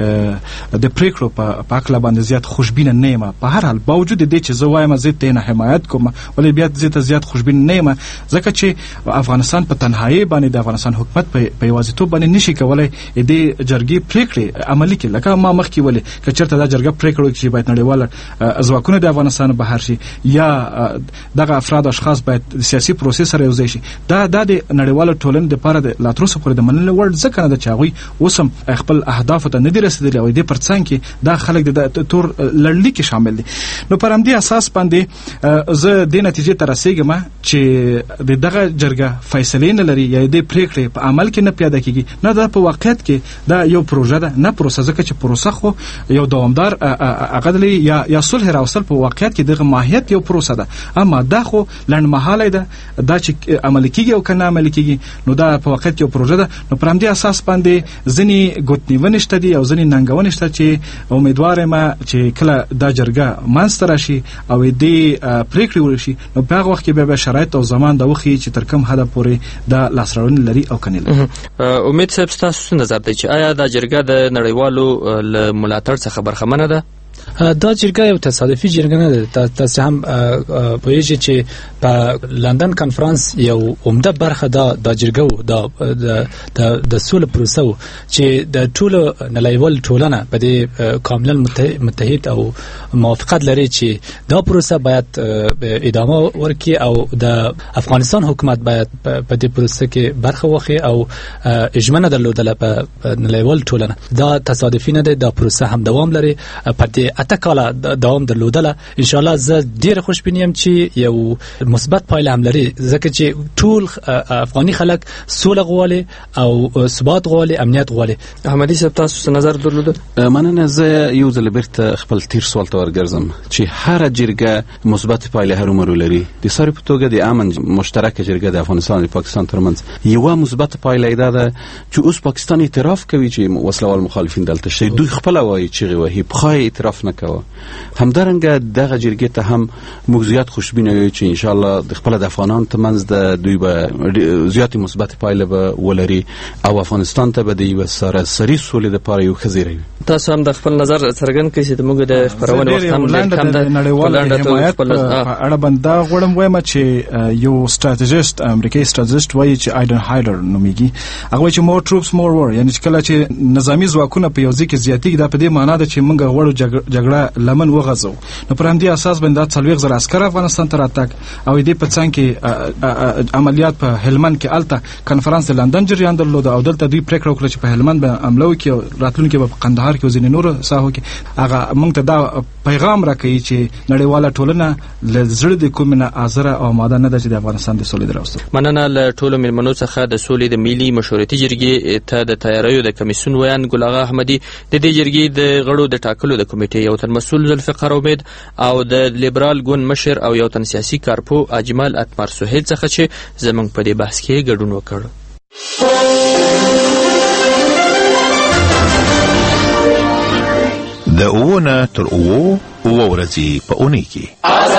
د د پریکړو په هکله باندې زیات خوشبینه نه یم. په هر حال باوجود دې چې زه وایم زه ترې نه حمایت کوم، ولې بیا زه ته زیات خوشبین نه یم ځکه چې افغانستان په تنهایی باندې د افغانستان حکومت په یوازیتوب باندې نشي کولای دې جرګې پریکړې عملي کړي. لکه ما مخکې ویلې که چېرته دا جرګه پریکړه وکړي چې باید نړیواله ځواکونه د افغانستان بهر شي یا دغه افراد او اشخاص باید سیاسي پروسې سره یو ځای شي، دا دا د نړیواله ټولنې دپاره د لا تر اوسه پورې د منلو وړ ځکه نه ده چې هغوی اوس هم خپل اهدافو ته نه دي رسېدلي او دې پر څنګ کې دا خلک د تور لړلیک کې شامل دي. نو پر همدې اساس باندې زه دې نتیجې ته رسېږم چې د دغه جرګه فیصلې نه لري یا دې پریکړې په عمل کې نه پیاده کېږي. نه دا په واقعیت کې دا یو پروژه ده نه پروسه، ځکه چې پروسه خو یو دوامدار هغه دی یا یا صلح راوستل په واقعیت کې دغه ماهیت یو پروسه ده، اما دا خو لنډمهاله ده. دا چې عملي کېږي او که نه عملي کېږي نو دا په واقعیت کې یو پروژه ده. نو پر همدې اساس باندې ځینې ګوتنیونې شته دي او ځینې ننګونې شته چې امیدوار یم چې کله دا جرګه منځته راشي او دې پریکړې وشي نو په هغه وخت کې بیا شرایط او زمان دا وښیي چې تر کوم حده پورې دا لاسراوړنې لري او که نه لري. امید صاحب ستاسو څه نظر دی چې آیا دا جرګه د نړیوالو له ملاتړ څخه برخمنه ده؟ دا جرګه یو تصادفي جرګه نه ده. تاسو هم پوهیږئ چې په لندن کانفرنس یو عمده برخه دا د جرګو د د د سولې پروسه و چې د ټولو نړیوال ټولنه په دې کاملا متحد او موافقت لري چې دا پروسه باید ادامه ورکړي او د افغانستان حکومت باید په دې پروسه کې برخه واخلي او اجماع درلودله په نړیوال ټولنه. دا تصادفي نه ده، دا پروسه هم دوام لري په دې اته کاله دوام درلودله. ان شاء الله زه ډیر خوشبین یم چې یو مثبت پایله هم لري ځکه چې ټول افغاني خلک سوله غواړي او ثبات غواړي، امنیت غواړي. احمدي صاحب تاسو نظر درلوده؟ مننه. زه یو ځل بیرته خپل تیر سوال ته ورګرځم چې هر جرګه مثبت پایله هرومرو لري. د ساري په توګه د امن مشترک جرګه د افغانستان او پاکستان ترمنځ یو مثبت پایله ده چې اوس پاکستان اعتراف کوي چې وسلوال مخالفین دلته شي. دوی خپل وایي چې وایي په اعتراف نه کوي. همدارنګه دغه جرګه ته هم موږ زیات خوشبینه یو چې ان شاء الله د خپل د افغانان ترمنځ د دوی به زیات مثبت پایله به ولري او افغانستان ته به د یو سراسري سولې لپاره یو خزیره. تاسو هم د خپل نظر څرګند کړئ چې موږ د خبرونه وخت هم کم ده. نړیوال حمایت په اړه باندې غوړم وایم چې یو ستراتیژیست امریکایي ستراتیژیست وایي چې آیډن هایلر نومیږي، هغه چې مور ټروپس مور ور، یعنی چې کله چې نظامی ځواکونه په یو ځای کې زیاتېږي دا په دې معنی ده چې موږ غوړو جګړه لمن وغځو. نو پر همدې اساس باندې څلوېښت زره عسکر افغانستان ته راتګ او دې په څنګ کې عملیات په هلمند کې الته کانفرنس د لندن جریان درلود او دلته دوی پریکړه وکړه چې په هلمند به حمله وکړي او راتلونکي به په قندهار کې وزین نور ساحو کې. هغه موږ ته دا پیغام راکړي چې نړیواله ټولنه له زړه د کومه حاضر او آماده نه ده چې د افغانستان د سولې دراوستو. مننه له ټولو مېلمنو څخه د سولې د ملي مشورتي جرګې ته د تیاریو د کمیسیون ویان ګل اغا احمدي، د دې جرګې د غړو د ټاکلو د کمیټې یو تن مسؤل ذوالفقار امید او د لیبرال ګوند مشر او یو تن سیاسي کارپو اجمل اتمر سهیل څخه چې زمونږ په دې بحث کې ګډون وکړ. د اوونه تر اوو اوو ورځې په اونۍ کې